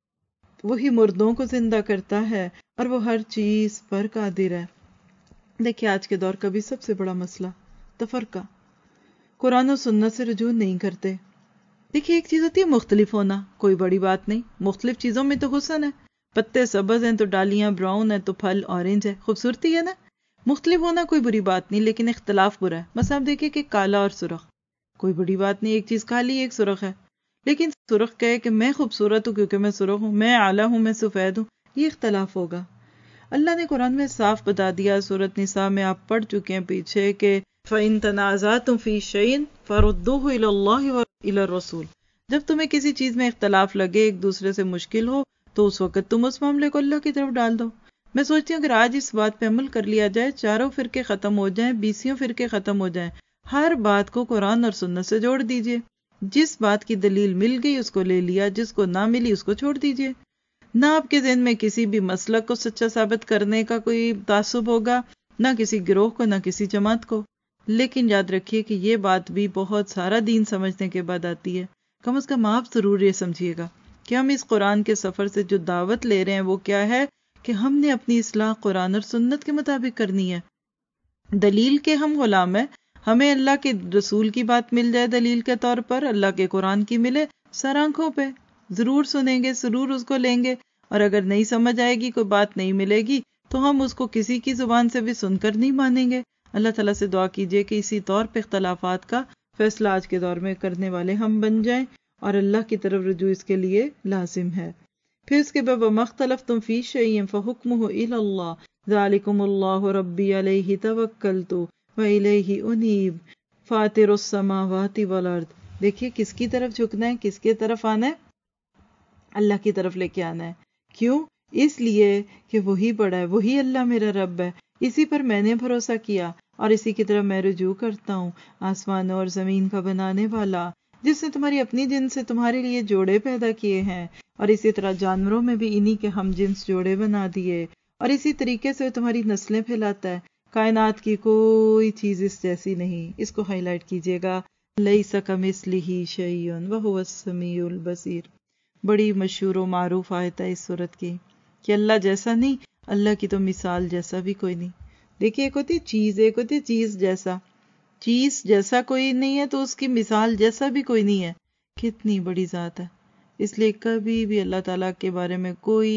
Speaker 1: وہی مردوں کو زندہ کرتا ہے اور وہ ہر چیز پر قادر ہے. دیکھیں آج کے دور کا بھی سب سے بڑا مسئلہ تفرقہ، قرآن و سنت سے رجوع نہیں کرتے. دیکھیے ایک چیز ہوتی ہے مختلف ہونا، کوئی بڑی بات نہیں، مختلف چیزوں میں تو حسن ہے، پتے سبز ہیں تو ڈالیاں براؤن ہیں تو پھل اورنج ہے، خوبصورتی ہے نا. مختلف ہونا کوئی بری بات نہیں، لیکن اختلاف برا ہے. مثلا آپ دیکھیے کہ کالا اور سرخ، کوئی بڑی بات نہیں، ایک چیز کالی ایک سرخ ہے، لیکن سرخ کہے کہ میں خوبصورت ہوں کیونکہ میں سرخ ہوں، میں اعلیٰ ہوں میں سفید ہوں، یہ اختلاف ہوگا. اللہ نے قرآن میں صاف بتا دیا، سورۃ نساء میں آپ پڑھ چکے ہیں پیچھے کہ فَإِن تَنَازَعْتُمْ فِي شَيْءٍ فَرُدُّوهُ إِلَى اللَّهِ وَإِلَى الرَّسُولِ. جب تمہیں کسی چیز میں اختلاف لگے، ایک دوسرے سے مشکل ہو، تو اس وقت تم اس معاملے کو اللہ کی طرف ڈال دو. میں سوچتی ہوں اگر آج اس بات پہ عمل کر لیا جائے، چاروں فرقے ختم ہو جائیں، 20 فرقے ختم ہو جائیں، ہر بات کو قرآن اور سنت سے جوڑ دیجئے. جس بات کی دلیل مل گئی اس کو لے لیا، جس کو نہ ملی اس کو چھوڑ دیجئے. نہ آپ کے ذہن میں کسی بھی مسلک کو سچا ثابت کرنے کا کوئی تعصب ہوگا، نہ کسی گروہ کو، نہ کسی جماعت کو. لیکن یاد رکھیے کہ یہ بات بھی بہت سارا دین سمجھنے کے بعد آتی ہے. کم از کم آپ ضرور یہ سمجھیے گا کہ ہم اس قرآن کے سفر سے جو دعوت لے رہے ہیں وہ کیا ہے کہ ہم نے اپنی اصلاح قرآن اور سنت کے مطابق کرنی ہے. دلیل کے ہم غلام ہیں، ہمیں اللہ کے رسول کی بات مل جائے دلیل کے طور پر، اللہ کے قرآن کی ملے، سر آنکھوں پہ ضرور سنیں گے، ضرور اس کو لیں گے. اور اگر نہیں سمجھ آئے گی، کوئی بات نہیں ملے گی، تو ہم اس کو کسی کی زبان سے بھی سن کر نہیں مانیں گے. اللہ تعالیٰ سے دعا کیجئے کہ اسی طور پہ اختلافات کا فیصلہ آج کے دور میں کرنے والے ہم بن جائیں، اور اللہ کی طرف رجوع اس کے لیے لازم ہے. پھر اس کے بعد وَمَا اخْتَلَفْتُمْ فِي شَيْءٍ فَحُكْمُهُ إِلَى اللَّهِ ذَلِكُمُ اللَّهُ رَبِّي عَلَيْهِ تَوَكَّلْتُ وَإِلَيْهِ أُنِيبُ فَاطِرُ السَّمَاوَاتِ وَالْأَرْضِ. دیکھیے کس کی طرف جھکنا ہے، کس کی طرف آنا ہے؟ اللہ کی طرف لے کے آنا ہے. کیوں؟ اس لیے کہ وہی بڑا ہے، وہی اللہ میرا رب ہے، اسی پر میں نے بھروسہ کیا اور اسی کی طرف میں رجوع کرتا ہوں. آسمانوں اور زمین کا بنانے والا، جس نے تمہاری اپنی جنس سے تمہارے لیے جوڑے پیدا کیے ہیں، اور اسی طرح جانوروں میں بھی انہی کے ہم جنس جوڑے بنا دیے، اور اسی طریقے سے تمہاری نسلیں پھیلاتا ہے. کائنات کی کوئی چیز اس جیسی نہیں. اس کو ہائی لائٹ کیجئے گا، لَيْسَ كَمِثْلِهِ شَيْءٌ وَهُوَ السَّمِيعُ الْبَصِيرُ. بڑی مشہور و معروف آیت ہے اس صورت کی کہ اللہ جیسا نہیں، اللہ کی تو مثال جیسا بھی کوئی نہیں. دیکھیے ایک ہوتی چیز، ایک ہوتی چیز جیسا. چیز جیسا کوئی نہیں ہے تو اس کی مثال جیسا بھی کوئی نہیں ہے. کتنی بڑی ذات ہے. اس لیے کبھی بھی اللہ تعالیٰ کے بارے میں کوئی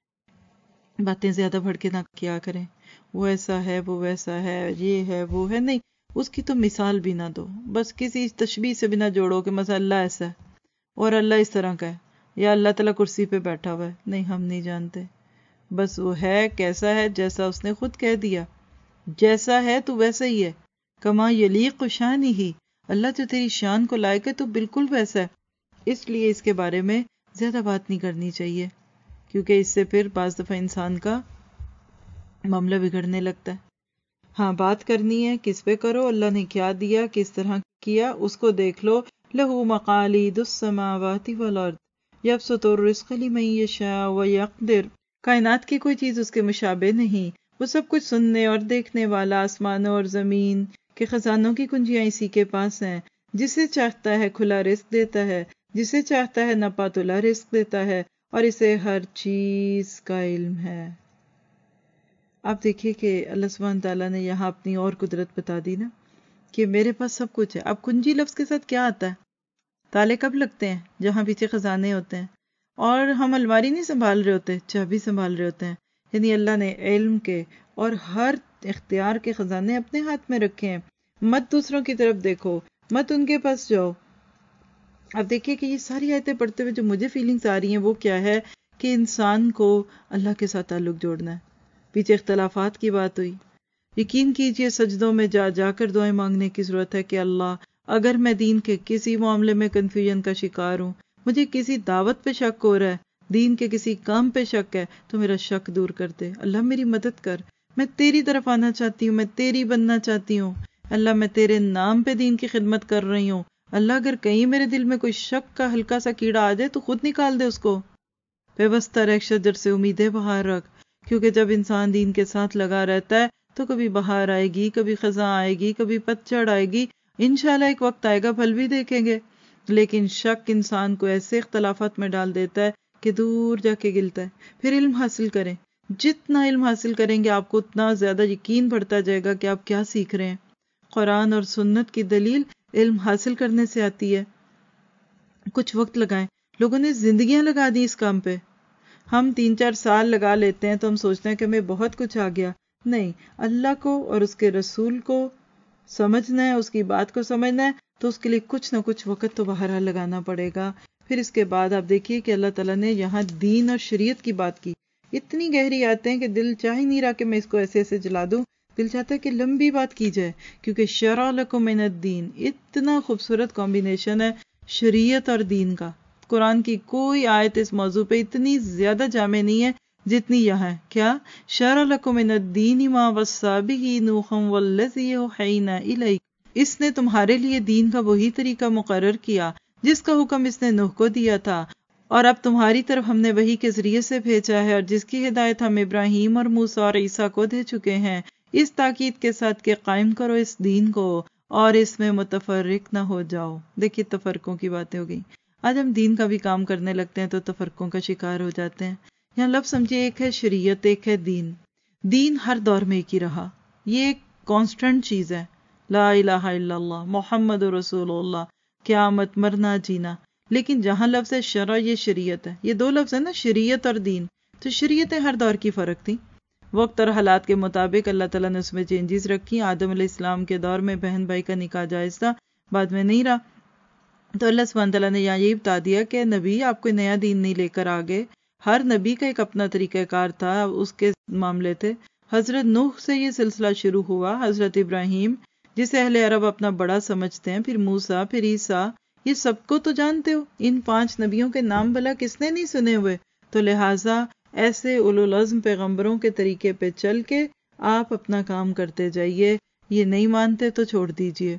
Speaker 1: باتیں زیادہ بڑھ کے نہ کیا کریں. وہ ایسا ہے، وہ ویسا ہے، یہ ہے، وہ ہے، نہیں. اس کی تو مثال بھی نہ دو، بس کسی تشبیہ سے بھی نہ جوڑو کہ مثلا اللہ ایسا ہے اور اللہ اس طرح کا ہے، یا اللہ تعالیٰ کرسی پہ بیٹھا ہوا ہے. نہیں، ہم نہیں جانتے. بس وہ ہے کیسا ہے، جیسا اس نے خود کہہ دیا، جیسا ہے تو ویسا ہی ہے. کما یلیق شانہ، اللہ جو تیری شان کو لائق ہے تو بالکل ویسا ہے. اس لیے اس کے بارے میں زیادہ بات نہیں کرنی چاہیے، کیونکہ اس سے پھر بعض دفعہ انسان کا معاملہ بگڑنے لگتا ہے. ہاں بات کرنی ہے، کس پہ کرو، اللہ نے کیا دیا، کس طرح کیا، اس کو دیکھ لو. لہو مقالید السماوات والارض یبسط الرزق لمن یشاء ویقدر. کائنات کی کوئی چیز اس کے مشابہ نہیں، وہ سب کچھ سننے اور دیکھنے والا. آسمانوں اور زمین کے خزانوں کی کنجیاں اسی کے پاس ہیں. جسے چاہتا ہے کھلا رزق دیتا ہے، جسے چاہتا ہے نپا تلا رزق دیتا ہے، اور اسے ہر چیز کا علم ہے. آپ دیکھیے کہ اللہ سبحانہ تعالیٰ نے یہاں اپنی اور قدرت بتا دی نا، کہ میرے پاس سب کچھ ہے. اب کنجی لفظ کے ساتھ کیا آتا ہے؟ تالے کب لگتے ہیں؟ جہاں پیچھے خزانے ہوتے ہیں، اور ہم الماری نہیں سنبھال رہے ہوتے، چابی سنبھال رہے ہوتے ہیں. یعنی اللہ نے علم کے اور ہر اختیار کے خزانے اپنے ہاتھ میں رکھے ہیں. مت دوسروں کی طرف دیکھو، مت ان کے پاس جاؤ. اب دیکھیے کہ یہ ساری آیتیں پڑھتے ہوئے جو مجھے فیلنگز آ رہی ہیں وہ کیا ہے کہ انسان کو اللہ کے ساتھ تعلق جوڑنا ہے. پیچھے اختلافات کی بات ہوئی. یقین کیجئے سجدوں میں جا جا کر دعائیں مانگنے کی ضرورت ہے کہ اللہ اگر میں دین کے کسی معاملے میں کنفیوژن کا شکار ہوں، مجھے کسی دعوت پہ شک ہو رہا ہے، دین کے کسی کام پہ شک ہے تو میرا شک دور کر دے. اللہ میری مدد کر، میں تیری طرف آنا چاہتی ہوں، میں تیری بننا چاہتی ہوں. اللہ میں تیرے نام پہ دین کی خدمت کر رہی ہوں. اللہ اگر کہیں میرے دل میں کوئی شک کا ہلکا سا کیڑا آ جائے تو خود نکال دے اس کو. پیوستہ رہ شجر سے امیدیں بہار رکھ، کیونکہ جب انسان دین کے ساتھ لگا رہتا ہے تو کبھی بہار آئے گی، کبھی خزاں آئے گی، کبھی پتجھڑ آئے گی. انشاءاللہ ایک وقت آئے گا پھل بھی دیکھیں گے. لیکن شک انسان کو ایسے اختلافات میں ڈال دیتا ہے کہ دور جا کے گلتا ہے. پھر علم حاصل کریں، جتنا علم حاصل کریں گے آپ کو اتنا زیادہ یقین بڑھتا جائے گا کہ آپ کیا سیکھ رہے ہیں. قرآن اور سنت کی دلیل علم حاصل کرنے سے آتی ہے. کچھ وقت لگائیں. لوگوں نے زندگیاں لگا دی اس کام پہ. ہم 3-4 سال لگا لیتے ہیں تو ہم سوچتے ہیں کہ ہمیں بہت کچھ آ گیا. نہیں، اللہ کو اور اس کے رسول کو سمجھنا ہے، اس کی بات کو سمجھنا ہے تو اس کے لیے کچھ نہ کچھ وقت تو بہرحال لگانا پڑے گا. پھر اس کے بعد آپ دیکھیے کہ اللہ تعالیٰ نے یہاں دین اور شریعت کی بات کی. اتنی گہری آتے ہیں کہ دل چاہ ہی نہیں رہا کہ میں اس کو ایسے ایسے جلا دوں. دل چاہتا ہے کہ لمبی بات کی جائے، کیونکہ شرع لکم من الدین اتنا خوبصورت کمبینیشن ہے شریعت اور دین کا. قرآن کی کوئی آیت اس موضوع پہ اتنی زیادہ جامع نہیں ہے جتنی یہاں ہے. کیا؟ شرع لکم من الدین ما وصی بہ نوحا والذی اوحینا الیک. اس نے تمہارے لیے دین کا وہی طریقہ مقرر کیا جس کا حکم اس نے نوح کو دیا تھا، اور اب تمہاری طرف ہم نے وحی کے ذریعے سے بھیجا ہے، اور جس کی ہدایت ہم ابراہیم اور موسیٰ اور عیسیٰ کو دے چکے ہیں، اس تاکید کے ساتھ کہ قائم کرو اس دین کو اور اس میں متفرق نہ ہو جاؤ. دیکھیے تفرقوں کی باتیں ہو گئی. آج ہم دین کا بھی کام کرنے لگتے ہیں تو تفرقوں کا شکار ہو جاتے ہیں. یہاں لفظ سمجھے، ایک ہے شریعت، ایک ہے دین. دین ہر دور میں ایک ہی رہا، یہ ایک کانسٹنٹ چیز ہے. لا الہ الا اللہ محمد رسول اللہ، قیامت، مرنا جینا. لیکن جہاں لفظ ہے شرع، یہ شریعت ہے. یہ دو لفظ ہیں نا، شریعت اور دین. تو شریعتیں ہر دور کی فرق تھیں. وقت اور حالات کے مطابق اللہ تعالیٰ نے اس میں چینجز رکھی. آدم علیہ السلام کے دور میں بہن بھائی کا نکاح جائز تھا، بعد میں نہیں رہا. تو اللہ سبحانہ تعالیٰ نے یہاں یہی بتا دیا کہ نبی آپ کوئی نیا دین نہیں لے کر آگے. ہر نبی کا ایک اپنا طریقہ کار تھا، اس کے معاملے تھے. حضرت نوح سے یہ سلسلہ شروع ہوا، حضرت ابراہیم جسے اہل عرب اپنا بڑا سمجھتے ہیں، پھر موسیٰ، پھر عیسیٰ. یہ سب کو تو جانتے ہو. ان 5 نبیوں کے نام بھلا کس نے نہیں سنے ہوئے؟ تو لہٰذا ایسے اولو العزم پیغمبروں کے طریقے پہ چل کے آپ اپنا کام کرتے جائیے. یہ نہیں مانتے تو چھوڑ دیجئے.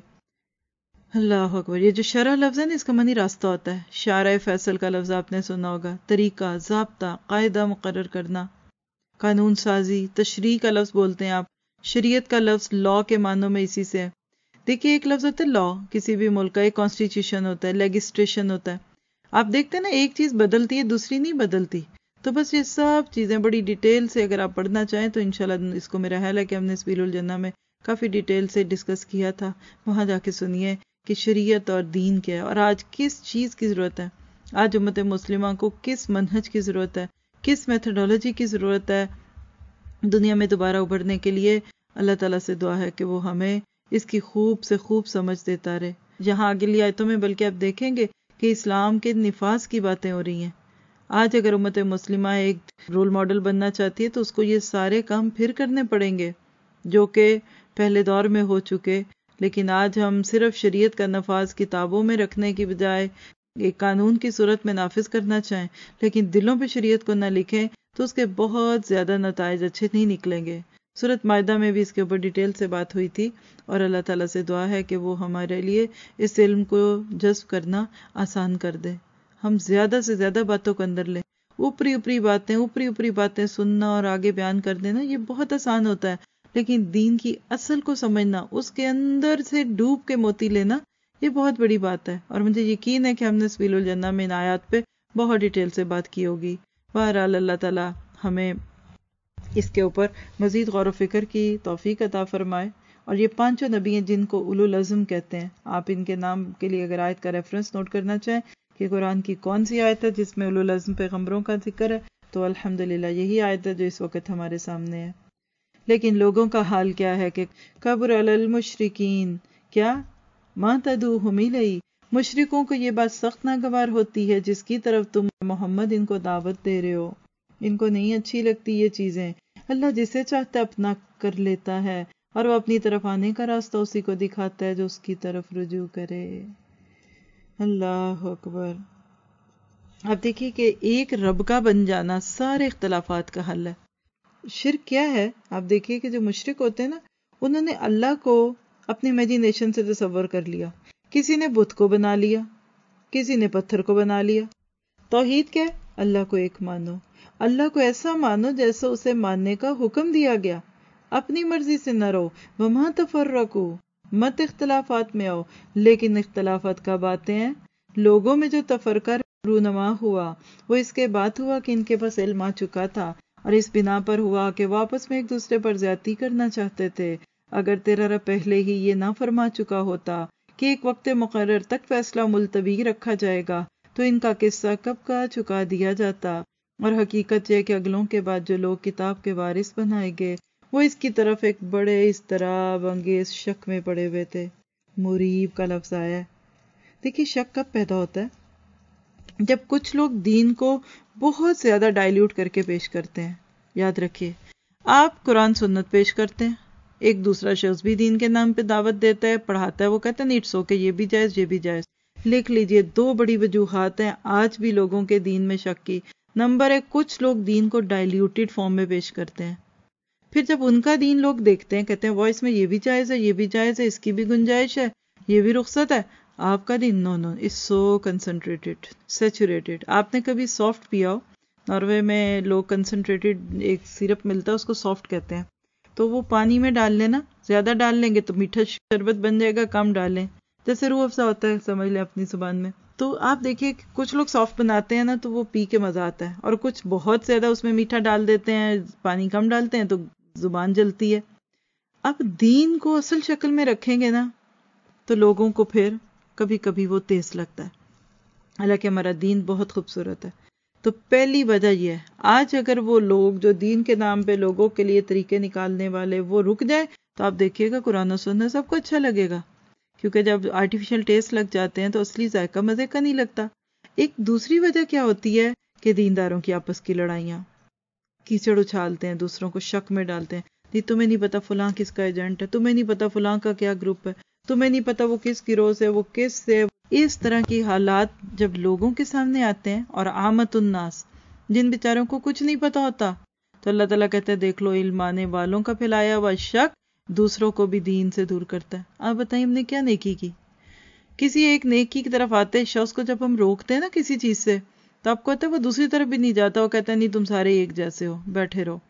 Speaker 1: اللہ اکبر. یہ جو شرع لفظ ہے نا، اس کا معنی راستہ ہوتا ہے. شارع فیصل کا لفظ آپ نے سنا ہوگا، طریقہ، ضابطہ، قاعدہ مقرر کرنا، قانون سازی. تشریع کا لفظ بولتے ہیں آپ. شریعت کا لفظ لا کے معنوں میں اسی سے ہے. دیکھیے ایک لفظ ہوتا ہے لا، کسی بھی ملک کا ایک کانسٹیٹیوشن ہوتا ہے، لیگسٹریشن ہوتا ہے. آپ دیکھتے ہیں نا ایک چیز بدلتی ہے دوسری نہیں بدلتی. تو بس یہ سب چیزیں بڑی ڈیٹیل سے اگر آپ پڑھنا چاہیں تو انشاءاللہ اس کو میرا خیال ہے کہ ہم نے سبیل الجنہ میں کافی ڈیٹیل سے ڈسکس کیا تھا. وہاں جا کے سنیے کہ شریعت اور دین کیا ہے اور آج کس چیز کی ضرورت ہے. آج امت مسلمہ کو کس منہج کی ضرورت ہے، کس میتھڈولوجی کی ضرورت ہے دنیا میں دوبارہ ابھرنے کے لیے. اللہ تعالیٰ سے دعا ہے کہ وہ ہمیں اس کی خوب سے خوب سمجھ دیتا رہے. یہاں اگلی آیتوں میں بلکہ آپ دیکھیں گے کہ اسلام کے نفاذ کی باتیں ہو رہی ہیں. آج اگر امت مسلمہ ایک رول ماڈل بننا چاہتی ہے تو اس کو یہ سارے کام پھر کرنے پڑیں گے جو کہ پہلے دور میں ہو چکے. لیکن آج ہم صرف شریعت کا نفاذ کتابوں میں رکھنے کی بجائے ایک قانون کی صورت میں نافذ کرنا چاہیں لیکن دلوں پہ شریعت کو نہ لکھیں تو اس کے بہت زیادہ نتائج اچھے نہیں نکلیں گے. سورۃ مائدہ میں بھی اس کے اوپر ڈیٹیل سے بات ہوئی تھی اور اللہ تعالیٰ سے دعا ہے کہ وہ ہمارے لیے اس علم کو جذب کرنا آسان کر دے. ہم زیادہ سے زیادہ باتوں کو اندر لیں. اوپری باتیں سننا اور آگے بیان کر دینا یہ بہت آسان ہوتا ہے، لیکن دین کی اصل کو سمجھنا، اس کے اندر سے ڈوب کے موتی لینا، یہ بہت بڑی بات ہے. اور مجھے یقین ہے کہ ہم نے سبیل الجنہ میں ان آیات پہ بہت ڈیٹیل سے بات کی ہوگی. بہرحال اللہ تعالیٰ ہمیں اس کے اوپر مزید غور و فکر کی توفیق عطا فرمائے. اور یہ 5 نبی ہیں جن کو اولو العزم کہتے ہیں. آپ ان کے نام کے لیے اگر آیت کا ریفرنس نوٹ کرنا چاہیں کہ قرآن کی کون سی آیت ہے جس میں اولو العزم پیغمبروں کا ذکر ہے تو الحمدللہ یہی آیت ہے جو اس وقت ہمارے سامنے ہے. لیکن لوگوں کا حال کیا ہے کہ کبر علی المشرکین، کیا ما تدعوہم الیہ، مشرکوں کو یہ بات سخت ناگوار ہوتی ہے جس کی طرف تم محمد ان کو دعوت دے رہے ہو. ان کو نہیں اچھی لگتی یہ چیزیں. اللہ جسے چاہتا ہے اپنا کر لیتا ہے اور وہ اپنی طرف آنے کا راستہ اسی کو دکھاتا ہے جو اس کی طرف رجوع کرے. اللہ اکبر. آپ دیکھیے کہ ایک رب کا بن جانا سارے اختلافات کا حل ہے۔ شرک کیا ہے؟ آپ دیکھیے کہ جو مشرک ہوتے ہیں نا، انہوں نے اللہ کو اپنی امیجینیشن سے تصور کر لیا، کسی نے بت کو بنا لیا، کسی نے پتھر کو بنا لیا۔ توحید کیا ہے؟ اللہ کو ایک مانو، اللہ کو ایسا مانو جیسا اسے ماننے کا حکم دیا گیا، اپنی مرضی سے نہ رہو۔ وما تفرقوا، مت اختلافات میں آؤ۔ لیکن اختلافات کب آتے ہیں؟ لوگوں میں جو تفرقہ رونما ہوا وہ اس کے بعد ہوا کہ ان کے پاس علم آ چکا تھا، اور اس بنا پر ہوا کہ واپس میں ایک دوسرے پر زیادتی کرنا چاہتے تھے۔ اگر تیرا رب پہلے ہی یہ نہ فرما چکا ہوتا کہ ایک وقت مقرر تک فیصلہ ملتوی رکھا جائے گا تو ان کا قصہ کب کا چکا دیا جاتا۔ اور حقیقت یہ کہ اگلوں کے بعد جو لوگ کتاب کے وارث بنائے گئے وہ اس کی طرف ایک بڑے اضطراب انگیز شک میں پڑے ہوئے تھے۔ مریب کا لفظ آیا ہے۔ دیکھیے شک کب پیدا ہوتا ہے؟ جب کچھ لوگ دین کو بہت زیادہ ڈائلیوٹ کر کے پیش کرتے ہیں۔ یاد رکھیے، آپ قرآن سنت پیش کرتے ہیں، ایک دوسرا شخص بھی دین کے نام پہ دعوت دیتا ہے، پڑھاتا ہے، وہ کہتا ہے نیٹس اوکے، یہ بھی جائز، یہ بھی جائز۔ لکھ لیجئے، دو بڑی وجوہات ہیں آج بھی لوگوں کے دین میں شک کی۔ نمبر ایک، کچھ لوگ دین کو ڈائلیوٹڈ فارم میں پیش کرتے ہیں، پھر جب ان کا دین لوگ دیکھتے ہیں کہتے ہیں وائس میں یہ بھی جائز ہے، یہ بھی جائز ہے، اس کی بھی گنجائش ہے، یہ بھی رخصت ہے۔ آپ کا دین نو نو از سو کنسنٹریٹڈ، سیچوریٹڈ۔ آپ نے کبھی سافٹ پیا ہو؟ ناروے میں لوگ کنسنٹریٹڈ ایک سیرپ ملتا ہے، اس کو سافٹ کہتے ہیں۔ تو وہ پانی میں ڈال لینا، زیادہ ڈال لیں گے تو میٹھا شربت بن جائے گا، کم ڈالیں جیسے روح افزا ہوتا ہے، سمجھ لیں اپنی زبان میں۔ تو آپ دیکھیے کچھ لوگ سافٹ بناتے ہیں نا تو وہ پی کے مزہ آتا ہے، اور کچھ بہت زیادہ اس میں میٹھا ڈال دیتے ہیں، پانی کم ڈالتے ہیں تو زبان جلتی ہے۔ اب دین کو اصل شکل میں رکھیں گے نا تو لوگوں کو پھر کبھی کبھی وہ تیز لگتا ہے، حالانکہ ہمارا دین بہت خوبصورت ہے۔ تو پہلی وجہ یہ ہے، آج اگر وہ لوگ جو دین کے نام پہ لوگوں کے لیے طریقے نکالنے والے وہ رک جائے تو آپ دیکھیے گا قرآن و سنت سب کو اچھا لگے گا، کیونکہ جب آرٹیفیشل ٹیسٹ لگ جاتے ہیں تو اصلی ذائقہ مزے کا نہیں لگتا۔ ایک دوسری وجہ کیا ہوتی ہے کہ دینداروں کی آپس کی لڑائیاں، کیچڑ اچھالتے ہیں، دوسروں کو شک میں ڈالتے ہیں۔ نہیں تمہیں نہیں پتا فلاں کس کا ایجنٹ ہے، تمہیں نہیں پتا فلاں کا کیا گروپ ہے، تمہیں نہیں پتا وہ کس گروہ سے، وہ کس سے۔ اس طرح کی حالات جب لوگوں کے سامنے آتے ہیں، اور عامت الناس جن بیچاروں کو کچھ نہیں پتا ہوتا، تو اللہ تعالیٰ کہتے ہیں دیکھ لو علم آنے والوں کا پھیلایا ہوا شک دوسروں کو بھی دین سے دور کرتا ہے۔ آپ بتائیں ہم نے کیا نیکی کی؟ کسی ایک نیکی کی طرف آتے شخص کو جب ہم روکتے ہیں نا کسی چیز سے، تو آپ کو کہتا ہے وہ دوسری طرف بھی نہیں جاتا، وہ کہتا ہے نہیں تم سارے ایک جیسے ہو، بیٹھے رہو۔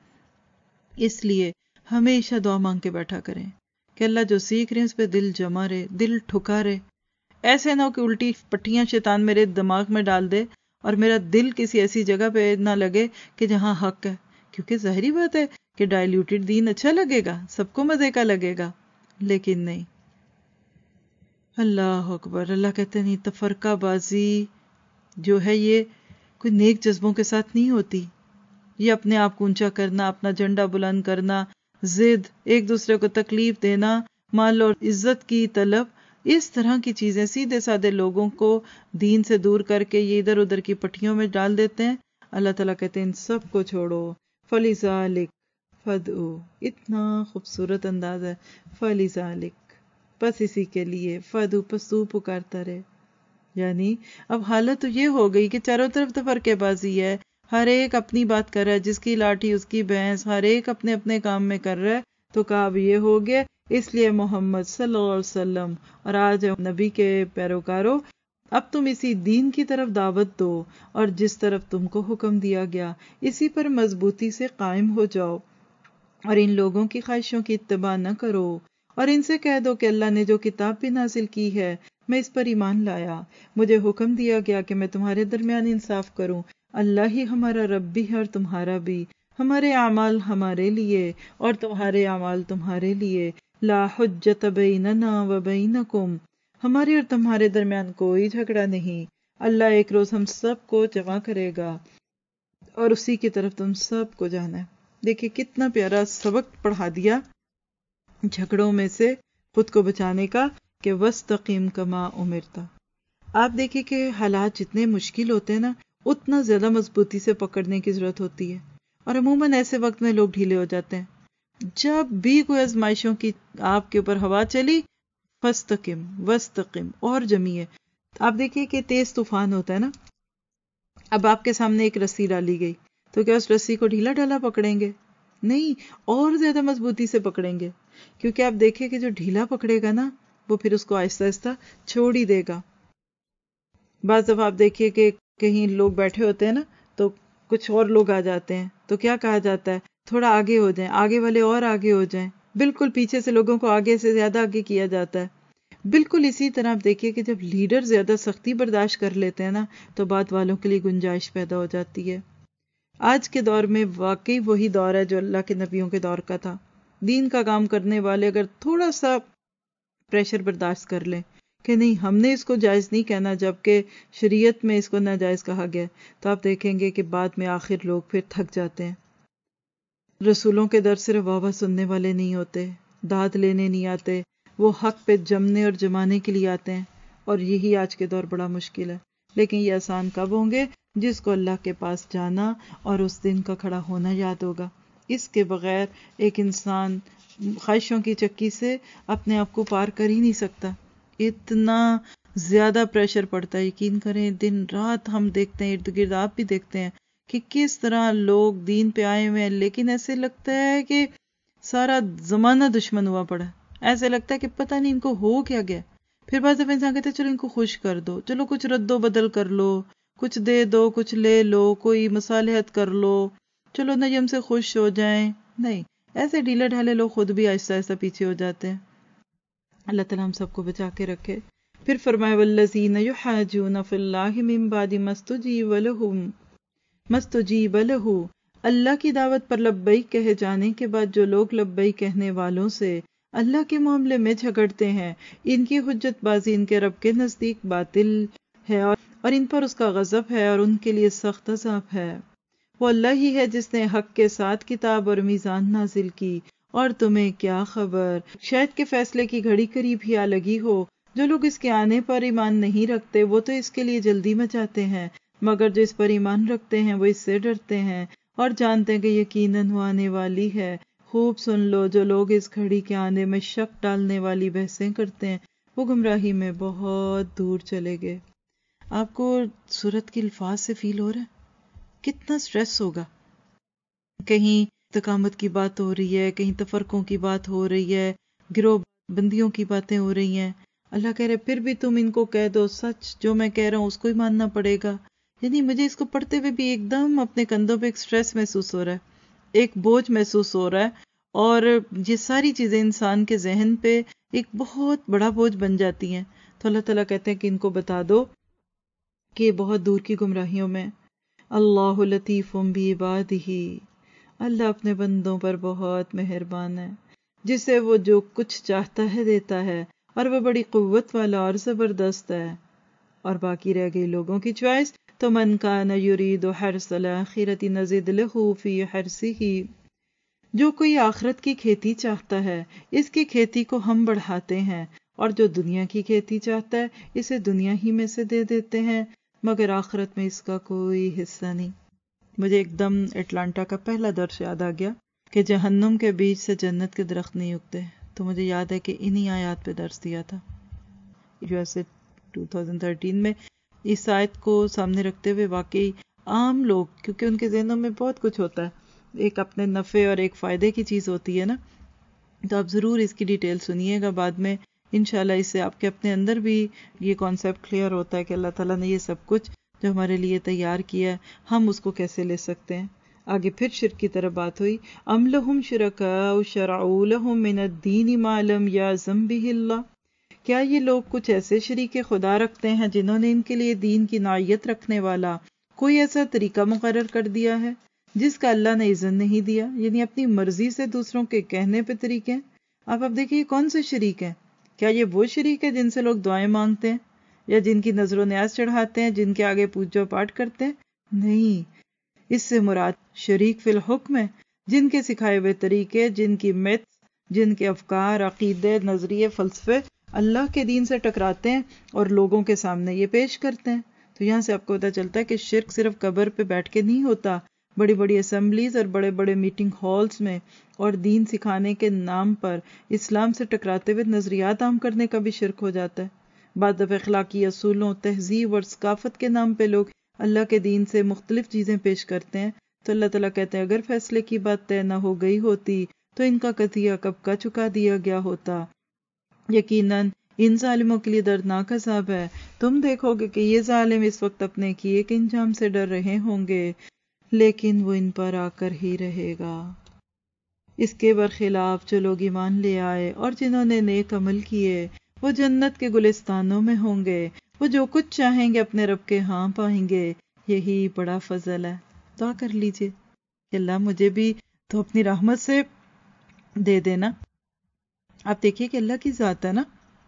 Speaker 1: اس لیے ہمیشہ دعا مانگ کے بیٹھا کریں کہ اللہ جو سیکھ رہے ہیں اس پہ دل جما رہے، دل ٹھکا رہے۔ ایسے نہ ہو کہ الٹی پٹیاں شیطان میرے دماغ میں ڈال دے اور میرا دل کسی ایسی جگہ پہ نہ لگے کہ جہاں حق ہے، کیونکہ ظاہری بات ہے کہ ڈائلیوٹڈ دین اچھا لگے گا، سب کو مزے کا لگے گا، لیکن نہیں۔ اللہ اکبر، اللہ کہتے ہیں نہیں، تفرقہ بازی جو ہے یہ کوئی نیک جذبوں کے ساتھ نہیں ہوتی۔ یہ اپنے آپ کو اونچا کرنا، اپنا جھنڈا بلند کرنا، ضد، ایک دوسرے کو تکلیف دینا، مال اور عزت کی طلب، اس طرح کی چیزیں سیدھے سادے لوگوں کو دین سے دور کر کے یہ ادھر ادھر کی پٹھیوں میں ڈال دیتے ہیں۔ اللہ تعالیٰ کہتے ہیں ان سب کو چھوڑو، فَلِذَلِكَ فَادْعُوا، اتنا خوبصورت انداز ہے، فَلِذَلِكَ، بس اسی کے لیے، فَادْعُوا، پس تو پکارتا رہے۔ یعنی اب حالت تو یہ ہو گئی کہ چاروں طرف تفرقے بازی ہے، ہر ایک اپنی بات کر رہا ہے، جس کی لاٹھی اس کی بھینس، ہر ایک اپنے اپنے کام میں کر رہا ہے۔ تو کہا اب یہ ہو گیا، اس لیے محمد صلی اللہ علیہ وسلم اور آج نبی کے پیروکاروں، اب تم اسی دین کی طرف دعوت دو، اور جس طرف تم کو حکم دیا گیا اسی پر مضبوطی سے قائم ہو جاؤ، اور ان لوگوں کی خواہشوں کی اتباع نہ کرو، اور ان سے کہہ دو کہ اللہ نے جو کتاب بھی نازل کی ہے میں اس پر ایمان لایا، مجھے حکم دیا گیا کہ میں تمہارے درمیان انصاف کروں، اللہ ہی ہمارا رب بھی ہے اور تمہارا بھی، ہمارے اعمال ہمارے لیے اور تمہارے اعمال تمہارے لیے، لا حجت بیننا و بینکم، ہمارے اور تمہارے درمیان کوئی جھگڑا نہیں، اللہ ایک روز ہم سب کو جمع کرے گا اور اسی کی طرف تم سب کو جانا ہے۔ دیکھیں کتنا پیارا سبق پڑھا دیا جھگڑوں میں سے خود کو بچانے کا، کہ وَاسْتَقِمْ كَمَا أُمِرْتَ۔ آپ دیکھیں کہ حالات جتنے مشکل ہوتے ہیں نا اتنا زیادہ مضبوطی سے پکڑنے کی ضرورت ہوتی ہے، اور عموماً ایسے وقت میں لوگ ڈھیلے ہو جاتے ہیں۔ جب بھی کوئی آزمائشوں کی آپ کے اوپر ہوا چلی، فَاسْتَقِمْ وَاسْتَقِمْ، اور جمیے۔ آپ دیکھیے کہ تیز طوفان ہوتا ہے نا، اب آپ کے سامنے ایک رسی ڈالی گئی تو کیا اس رسی کو ڈھیلا ڈھالا پکڑیں گے؟ نہیں، اور زیادہ مضبوطی سے پکڑیں گے، کیونکہ آپ دیکھیں کہ جو ڈھیلا پکڑے گا نا وہ پھر اس کو آہستہ آہستہ چھوڑ ہی دے گا۔ بعض دفعہ آپ دیکھیے کہ کہیں لوگ بیٹھے ہوتے ہیں نا تو کچھ اور لوگ آ جاتے ہیں تو کیا کہا جاتا ہے، تھوڑا آگے ہو جائیں، آگے والے اور آگے ہو جائیں، بالکل پیچھے سے لوگوں کو آگے سے زیادہ آگے کیا جاتا ہے۔ بالکل اسی طرح آپ دیکھیے کہ جب لیڈر زیادہ سختی برداشت کر لیتے ہیں نا تو بعد والوں کے لیے گنجائش پیدا ہو جاتی ہے۔ آج کے دور میں واقعی وہی دور ہے جو اللہ کے نبیوں کے دور کا تھا۔ دین کا کام کرنے والے اگر تھوڑا سا پریشر برداشت کر لیں کہ نہیں ہم نے اس کو جائز نہیں کہنا جبکہ شریعت میں اس کو ناجائز کہا گیا، تو آپ دیکھیں گے کہ بعد میں آخر لوگ پھر تھک جاتے ہیں۔ رسولوں کے در صرف واہ واہ سننے والے نہیں ہوتے، داد لینے نہیں آتے، وہ حق پہ جمنے اور جمانے کے لیے آتے ہیں، اور یہی آج کے دور بڑا مشکل ہے۔ لیکن یہ آسان کب ہوں گے؟ جس کو اللہ کے پاس جانا اور اس دن کا کھڑا ہونا یاد ہوگا۔ اس کے بغیر ایک انسان خواہشوں کی چکی سے اپنے آپ کو پار کر ہی نہیں سکتا۔ اتنا زیادہ پریشر پڑتا ہے، یقین کریں دن رات ہم دیکھتے ہیں، ارد گرد آپ بھی دیکھتے ہیں کہ کس طرح لوگ دین پہ آئے ہوئے ہیں، لیکن ایسے لگتا ہے کہ سارا زمانہ دشمن ہوا پڑا ہے۔ ایسے لگتا ہے کہ پتہ نہیں ان کو ہو کیا گیا۔ پھر بعض دفعہ انسان کہتے ہیں چلو ان کو خوش کر دو، چلو کچھ رد و بدل کر لو، کچھ دے دو، کچھ لے لو، کوئی مصالحت کر لو، چلو نہ ہم سے خوش ہو جائیں۔ نہیں، ایسے ڈھیلے ڈھالے لوگ خود بھی آہستہ آہستہ پیچھے ہو جاتے ہیں۔ اللہ تعالیٰ ہم سب کو بچا کے رکھے۔ پھر فرمائے والذین یحاجون فی اللہ من بعد ما استجیب لہ، اللہ کی دعوت پر لبیک کہے جانے کے بعد جو لوگ لبیک کہنے والوں سے اللہ کے معاملے میں جھگڑتے ہیں، ان کی حجت بازی ان کے رب کے نزدیک باطل ہے اور ان پر اس کا غضب ہے اور ان کے لیے سخت عذاب ہے۔ وہ اللہ ہی ہے جس نے حق کے ساتھ کتاب اور میزان نازل کی، اور تمہیں کیا خبر شاید کہ فیصلے کی گھڑی قریب ہی آ لگی ہو۔ جو لوگ اس کے آنے پر ایمان نہیں رکھتے وہ تو اس کے لیے جلدی مچاتے ہیں، مگر جو اس پر ایمان رکھتے ہیں وہ اس سے ڈرتے ہیں اور جانتے ہیں کہ یقیناً وہ آنے والی ہے۔ خوب سن لو، جو لوگ اس گھڑی کے آنے میں شک ڈالنے والی بحثیں کرتے ہیں وہ گمراہی میں بہت دور چلے گئے۔ آپ کو سورت کے الفاظ سے فیل ہو رہا ہے کتنا سٹریس ہوگا؟ کہیں استقامت کی بات ہو رہی ہے، کہیں تفرقوں کی بات ہو رہی ہے، گروہ بندیوں کی باتیں ہو رہی ہیں۔ اللہ کہہ رہے پھر بھی تم ان کو کہہ دو سچ، جو میں کہہ رہا ہوں اس کو ہی ماننا پڑے گا۔ یعنی مجھے اس کو پڑھتے ہوئے بھی ایک دم اپنے کندھوں پہ ایک سٹریس محسوس ہو رہا ہے، ایک بوجھ محسوس ہو رہا ہے، اور یہ ساری چیزیں انسان کے ذہن پہ ایک بہت بڑا بوجھ بن جاتی ہیں۔ تو اللہ تعالیٰ کہتے ہیں کہ ان کو بتا دو کہ یہ بہت دور کی گمراہیوں میں۔ اللہ لطیف بعبادہ، اللہ اپنے بندوں پر بہت مہربان ہے، جسے وہ جو کچھ چاہتا ہے دیتا ہے، اور وہ بڑی قوت والا اور زبردست ہے۔ اور باقی رہ گئی لوگوں کی چوائس، تو من کان یرید حرث الآخرۃ نزد لہ فی حرثہ، جو کوئی آخرت کی کھیتی چاہتا ہے اس کی کھیتی کو ہم بڑھاتے ہیں، اور جو دنیا کی کھیتی چاہتا ہے اسے دنیا ہی میں سے دے دیتے ہیں، مگر آخرت میں اس کا کوئی حصہ نہیں۔ مجھے ایک دم اٹلانٹا کا پہلا درس یاد آ گیا کہ جہنم کے بیچ سے جنت کے درخت نہیں اگتے، تو مجھے یاد ہے کہ انہی آیات پہ درس دیا تھا USA 2013 میں۔ اس آیت کو سامنے رکھتے ہوئے واقعی عام لوگ، کیونکہ ان کے ذہنوں میں بہت کچھ ہوتا ہے، ایک اپنے نفع اور ایک فائدے کی چیز ہوتی ہے نا، تو آپ ضرور اس کی ڈیٹیل سنیے گا بعد میں، انشاءاللہ اس سے آپ کے اپنے اندر بھی یہ کانسیپٹ کلیئر ہوتا ہے کہ اللہ تعالیٰ نے یہ سب کچھ جو ہمارے لیے تیار کیا ہے ہم اس کو کیسے لے سکتے ہیں۔ آگے پھر شرک کی طرف بات ہوئی، ام لہم شرکاء شرعوا لہم من الدین ما لم یأذن بہ اللہ، کیا یہ لوگ کچھ ایسے شریک خدا رکھتے ہیں جنہوں نے ان کے لیے دین کی نوعیت رکھنے والا کوئی ایسا طریقہ مقرر کر دیا ہے جس کا اللہ نے اذن نہیں دیا، یعنی اپنی مرضی سے دوسروں کے کہنے پہ طریقے۔ اب دیکھیے کون سے شریک ہیں؟ کیا یہ وہ شریک ہے جن سے لوگ دعائیں مانگتے ہیں، یا جن کی نظر و نیاز چڑھاتے ہیں، جن کے آگے پوجا پاٹ کرتے ہیں؟ نہیں، اس سے مراد شریک فی الحکم ہے، جن کے سکھائے ہوئے طریقے، جن کی میتھس، جن کے افکار، عقیدے، نظریے، فلسفے اللہ کے دین سے ٹکراتے ہیں اور لوگوں کے سامنے یہ پیش کرتے ہیں۔ تو یہاں سے آپ کو پتہ چلتا ہے کہ شرک صرف قبر پہ بیٹھ کے نہیں ہوتا، بڑی بڑی اسمبلیز اور بڑے بڑے میٹنگ ہالز میں اور دین سکھانے کے نام پر اسلام سے ٹکراتے ہوئے نظریات عام کرنے کا بھی شرک ہو جاتا ہے۔ بعض دفعہ اخلاقی اصولوں، تہذیب اور ثقافت کے نام پہ لوگ اللہ کے دین سے مختلف چیزیں پیش کرتے ہیں تو اللہ تعالیٰ کہتے ہیں اگر فیصلے کی بات طے نہ ہو گئی ہوتی تو ان کا قضیہ کب کا چکا دیا گیا ہوتا۔ یقیناً ان ظالموں کے لیے دردناک عذاب ہے۔ تم دیکھو گے کہ یہ ظالم اس وقت اپنے کیے کے انجام سے ڈر رہے ہوں گے، لیکن وہ ان پر آ کر ہی رہے گا۔ اس کے برخلاف جو لوگ ایمان لے آئے اور جنہوں نے نیک عمل کیے وہ جنت کے گلستانوں میں ہوں گے، وہ جو کچھ چاہیں گے اپنے رب کے ہاں پائیں گے، یہی بڑا فضل ہے۔ دعا کر لیجئے کہ اللہ مجھے بھی تو اپنی رحمت سے دے دینا۔ آپ دیکھیے کہ اللہ کی ذات ہے نا،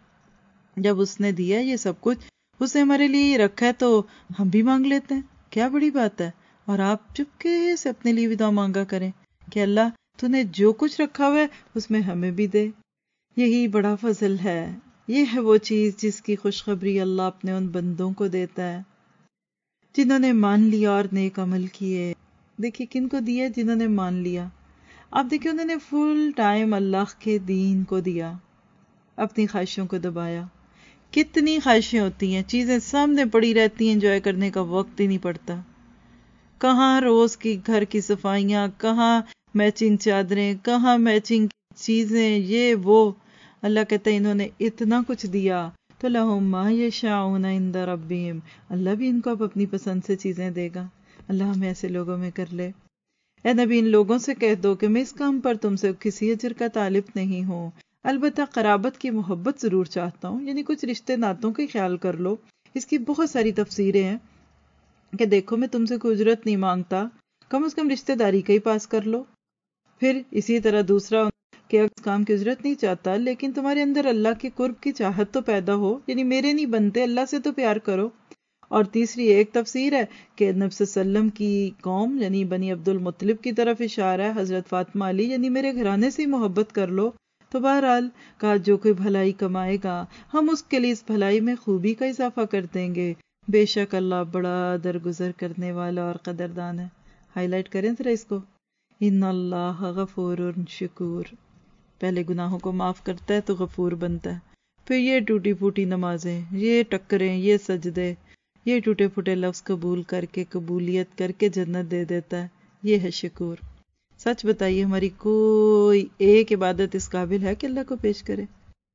Speaker 1: جب اس نے دیا یہ سب کچھ، اس نے ہمارے لیے یہ رکھا ہے تو ہم بھی مانگ لیتے ہیں، کیا بڑی بات ہے۔ اور آپ چپکے سے اپنے لیے بھی دعا مانگا کریں کہ اللہ تو نے جو کچھ رکھا ہوا ہے اس میں ہمیں بھی دے، یہی بڑا فضل ہے۔ یہ ہے وہ چیز جس کی خوشخبری اللہ اپنے ان بندوں کو دیتا ہے جنہوں نے مان لیا اور نیک عمل کیے۔ دیکھیے کن کو دیا، جنہوں نے مان لیا۔ آپ دیکھیں انہوں نے فل ٹائم اللہ کے دین کو دیا، اپنی خواہشوں کو دبایا۔ کتنی خواہشیں ہوتی ہیں، چیزیں سامنے پڑی رہتی ہیں، انجوائے کرنے کا وقت ہی نہیں پڑتا۔ کہاں روز کی گھر کی صفائیاں، کہاں میچنگ چادریں، کہاں میچنگ چیزیں، یہ وہ۔ اللہ کہتا ہے انہوں نے اتنا کچھ دیا تو لہم ما یشاءون عند ربہم، اللہ بھی ان کو اب اپنی پسند سے چیزیں دے گا۔ اللہ ہمیں ایسے لوگوں میں کر لے۔ اے نبی ان لوگوں سے کہہ دو کہ میں اس کام پر تم سے کسی اجر کا طالب نہیں ہوں، البتہ قرابت کی محبت ضرور چاہتا ہوں، یعنی کچھ رشتے ناتوں کا خیال کر لو۔ اس کی بہت ساری تفسیریں ہیں کہ دیکھو میں تم سے کوئی اجرت نہیں مانگتا، کم از کم رشتہ داری کا ہی پاس کر لو۔ پھر اسی طرح دوسرا کہ اس کام کی اجرت نہیں چاہتا لیکن تمہارے اندر اللہ کے قرب کی چاہت تو پیدا ہو، یعنی میرے نہیں بنتے اللہ سے تو پیار کرو۔ اور تیسری ایک تفسیر ہے کہ نبی صلی اللہ علیہ وسلم کی قوم یعنی بنی عبد المطلب کی طرف اشارہ ہے، حضرت فاطمہ علی یعنی میرے گھرانے سے ہی محبت کر لو۔ تو بہرحال کہا جو کوئی بھلائی کمائے گا ہم اس کے لیے اس بھلائی میں خوبی کا اضافہ کر دیں گے، بے شک اللہ بڑا درگزر کرنے والا اور قدردان ہے۔ ہائی لائٹ کریں ذرا اس کو، ان اللہ غفور شکور۔ پہلے گناہوں کو معاف کرتا ہے تو غفور بنتا ہے، پھر یہ ٹوٹی پھوٹی نمازیں، یہ ٹکریں، یہ سجدے، یہ ٹوٹے پھوٹے لفظ قبول کر کے قبولیت کر کے جنت دے دیتا ہے، یہ ہے شکور۔ سچ بتائیے ہماری کوئی ایک عبادت اس قابل ہے کہ اللہ کو پیش کرے؟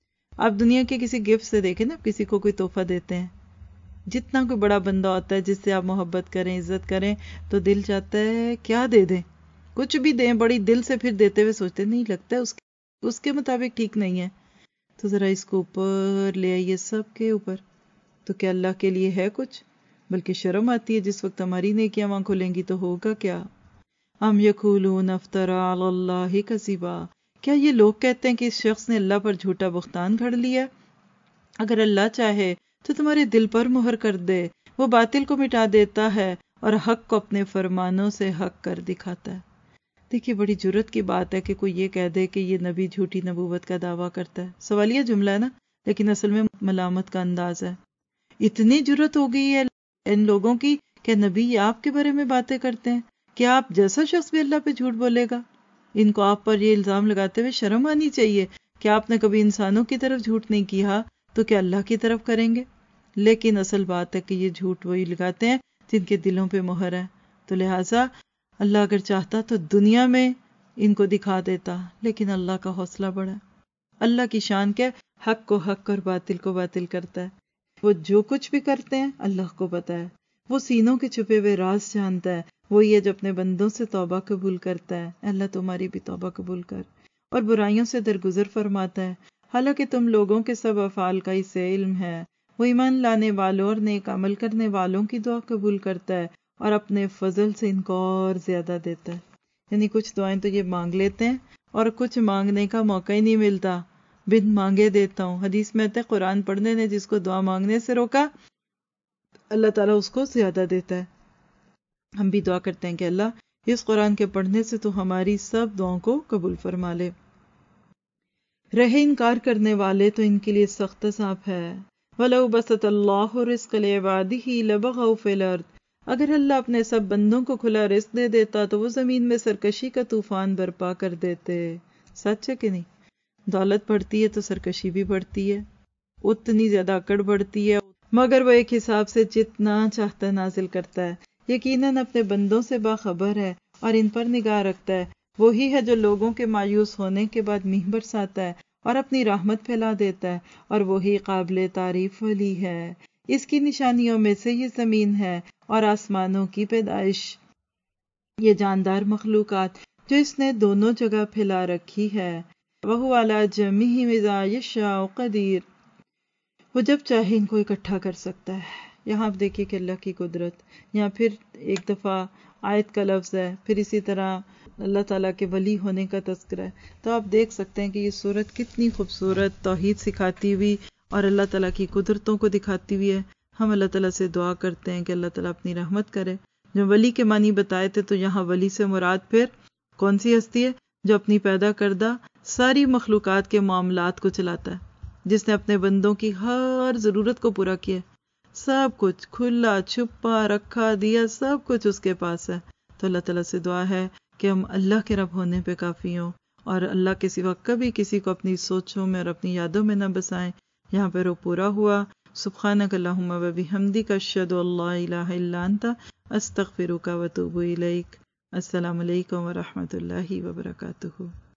Speaker 1: آپ دنیا کے کسی گفٹ سے دیکھیں نا، کسی کو کوئی تحفہ دیتے ہیں، جتنا کوئی بڑا بندہ ہوتا ہے جس سے آپ محبت کریں، عزت کریں، تو دل چاہتا ہے کیا دے دیں، کچھ بھی دیں، بڑی دل سے، پھر دیتے ہوئے سوچتے نہیں لگتا ہے اس کے مطابق ٹھیک نہیں ہے، تو ذرا اس کو اوپر لے آئیے سب کے اوپر۔ تو کیا اللہ کے لیے ہے کچھ؟ بلکہ شرم آتی ہے جس وقت ہماری نیکیاں وہاں کھلیں گی تو ہوگا کیا؟ ام یقولون افترى علی اللہ کذبا، کیا یہ لوگ کہتے ہیں کہ اس شخص نے اللہ پر جھوٹا بہتان گھڑ لیا؟ اگر اللہ چاہے تو تمہارے دل پر مہر کر دے، وہ باطل کو مٹا دیتا ہے اور حق کو اپنے فرمانوں سے حق کر دکھاتا ہے۔ دیکھیے بڑی جرت کی بات ہے کہ کوئی یہ کہہ دے کہ یہ نبی جھوٹی نبوت کا دعویٰ کرتا ہے۔ سوالیہ جملہ ہے نا، لیکن اصل میں ملامت کا انداز ہے۔ اتنی جرت ہو گئی ہے ان لوگوں کی کہ نبی یہ آپ کے بارے میں باتیں کرتے ہیں، کیا آپ جیسا شخص بھی اللہ پہ جھوٹ بولے گا؟ ان کو آپ پر یہ الزام لگاتے ہوئے شرم آنی چاہیے کہ آپ نے کبھی انسانوں کی طرف جھوٹ نہیں کیا تو کیا اللہ کی طرف کریں گے؟ لیکن اصل بات ہے کہ یہ جھوٹ وہی لگاتے ہیں جن کے دلوں پہ مہر ہے، تو لہٰذا اللہ اگر چاہتا تو دنیا میں ان کو دکھا دیتا، لیکن اللہ کا حوصلہ بڑا ہے۔ اللہ کی شان کیا ہے؟ حق کو حق اور باطل کو باطل کرتا ہے۔ وہ جو کچھ بھی کرتے ہیں اللہ کو پتہ ہے، وہ سینوں کے چھپے ہوئے راز جانتا ہے، وہی ہے جو اپنے بندوں سے توبہ قبول کرتا ہے۔ اللہ تمہاری بھی توبہ قبول کر اور برائیوں سے درگزر فرماتا ہے۔ حالانکہ تم لوگوں کے سب افعال کا اسے علم ہے، وہ ایمان لانے والوں اور نیک عمل کرنے والوں کی دعا قبول کرتا ہے اور اپنے فضل سے ان کو اور زیادہ دیتا ہے۔ یعنی کچھ دعائیں تو یہ مانگ لیتے ہیں اور کچھ مانگنے کا موقع ہی نہیں ملتا، بن مانگے دیتا ہوں۔ حدیث میں آتا ہے قرآن پڑھنے نے جس کو دعا مانگنے سے روکا اللہ تعالیٰ اس کو زیادہ دیتا ہے۔ ہم بھی دعا کرتے ہیں کہ اللہ اس قرآن کے پڑھنے سے تو ہماری سب دعاؤں کو قبول فرما لے۔ رہے انکار کرنے والے تو ان کے لیے سخت عذاب ہے۔ وَلَوْ بَسَطَ اللَّهُ الرِّزْقَ لِعِبَادِهِ لَبَغَوْا فِي الْأَرْضِ، اگر اللہ اپنے سب بندوں کو کھلا رزق دے دیتا تو وہ زمین میں سرکشی کا طوفان برپا کر دیتے۔ سچ ہے کہ نہیں؟ دولت بڑھتی ہے تو سرکشی بھی بڑھتی ہے، اتنی زیادہ اکڑ بڑھتی ہے مگر وہ ایک حساب سے جتنا چاہتا نازل کرتا ہے، یقیناً اپنے بندوں سے باخبر ہے اور ان پر نگاہ رکھتا ہے۔ وہی ہے جو لوگوں کے مایوس ہونے کے بعد میہ برساتا ہے اور اپنی رحمت پھیلا دیتا ہے، اور وہی قابل تعریف ولی ہے۔ اس کی نشانیوں میں سے یہ زمین ہے اور آسمانوں کی پیدائش، یہ جاندار مخلوقات جو اس نے دونوں جگہ پھیلا رکھی ہے۔ وَهُوَ عَلَى جَمْعِهِمْ إِذَا يَشَاءُ قَدِيرٌ، وہ جب چاہے ان کو اکٹھا کر سکتا ہے۔ یہاں آپ دیکھیے کہ اللہ کی قدرت، یہاں پھر ایک دفعہ آیت کا لفظ ہے، پھر اسی طرح اللہ تعالیٰ کے ولی ہونے کا تذکرہ ہے۔ تو آپ دیکھ سکتے ہیں کہ یہ سورت کتنی خوبصورت توحید سکھاتی ہوئی اور اللہ تعالیٰ کی قدرتوں کو دکھاتی ہوئی ہے۔ ہم اللہ تعالیٰ سے دعا کرتے ہیں کہ اللہ تعالیٰ اپنی رحمت کرے۔ جو ولی کے معنی بتائے تھے، تو یہاں ولی سے مراد پھر کون سی ہستی ہے؟ جو اپنی پیدا کردہ ساری مخلوقات کے معاملات کو چلاتا ہے، جس نے اپنے بندوں کی ہر ضرورت کو پورا کیا، سب کچھ کھلا چھپا رکھا دیا، سب کچھ اس کے پاس ہے۔ تو اللہ تعالیٰ سے دعا ہے کہ ہم اللہ کے رب ہونے پہ کافی ہوں، اور اللہ کے سوا کبھی کسی کو اپنی سوچوں میں اور اپنی یادوں میں نہ بسائیں۔ یہاں پہ وہ پورا ہوا۔ سبحانک اللہم و بحمدک، اشہد ان لا الہ الا انت، استغفرک و اتوب الیک۔ السلام علیکم ورحمۃ اللہ وبرکاتہ۔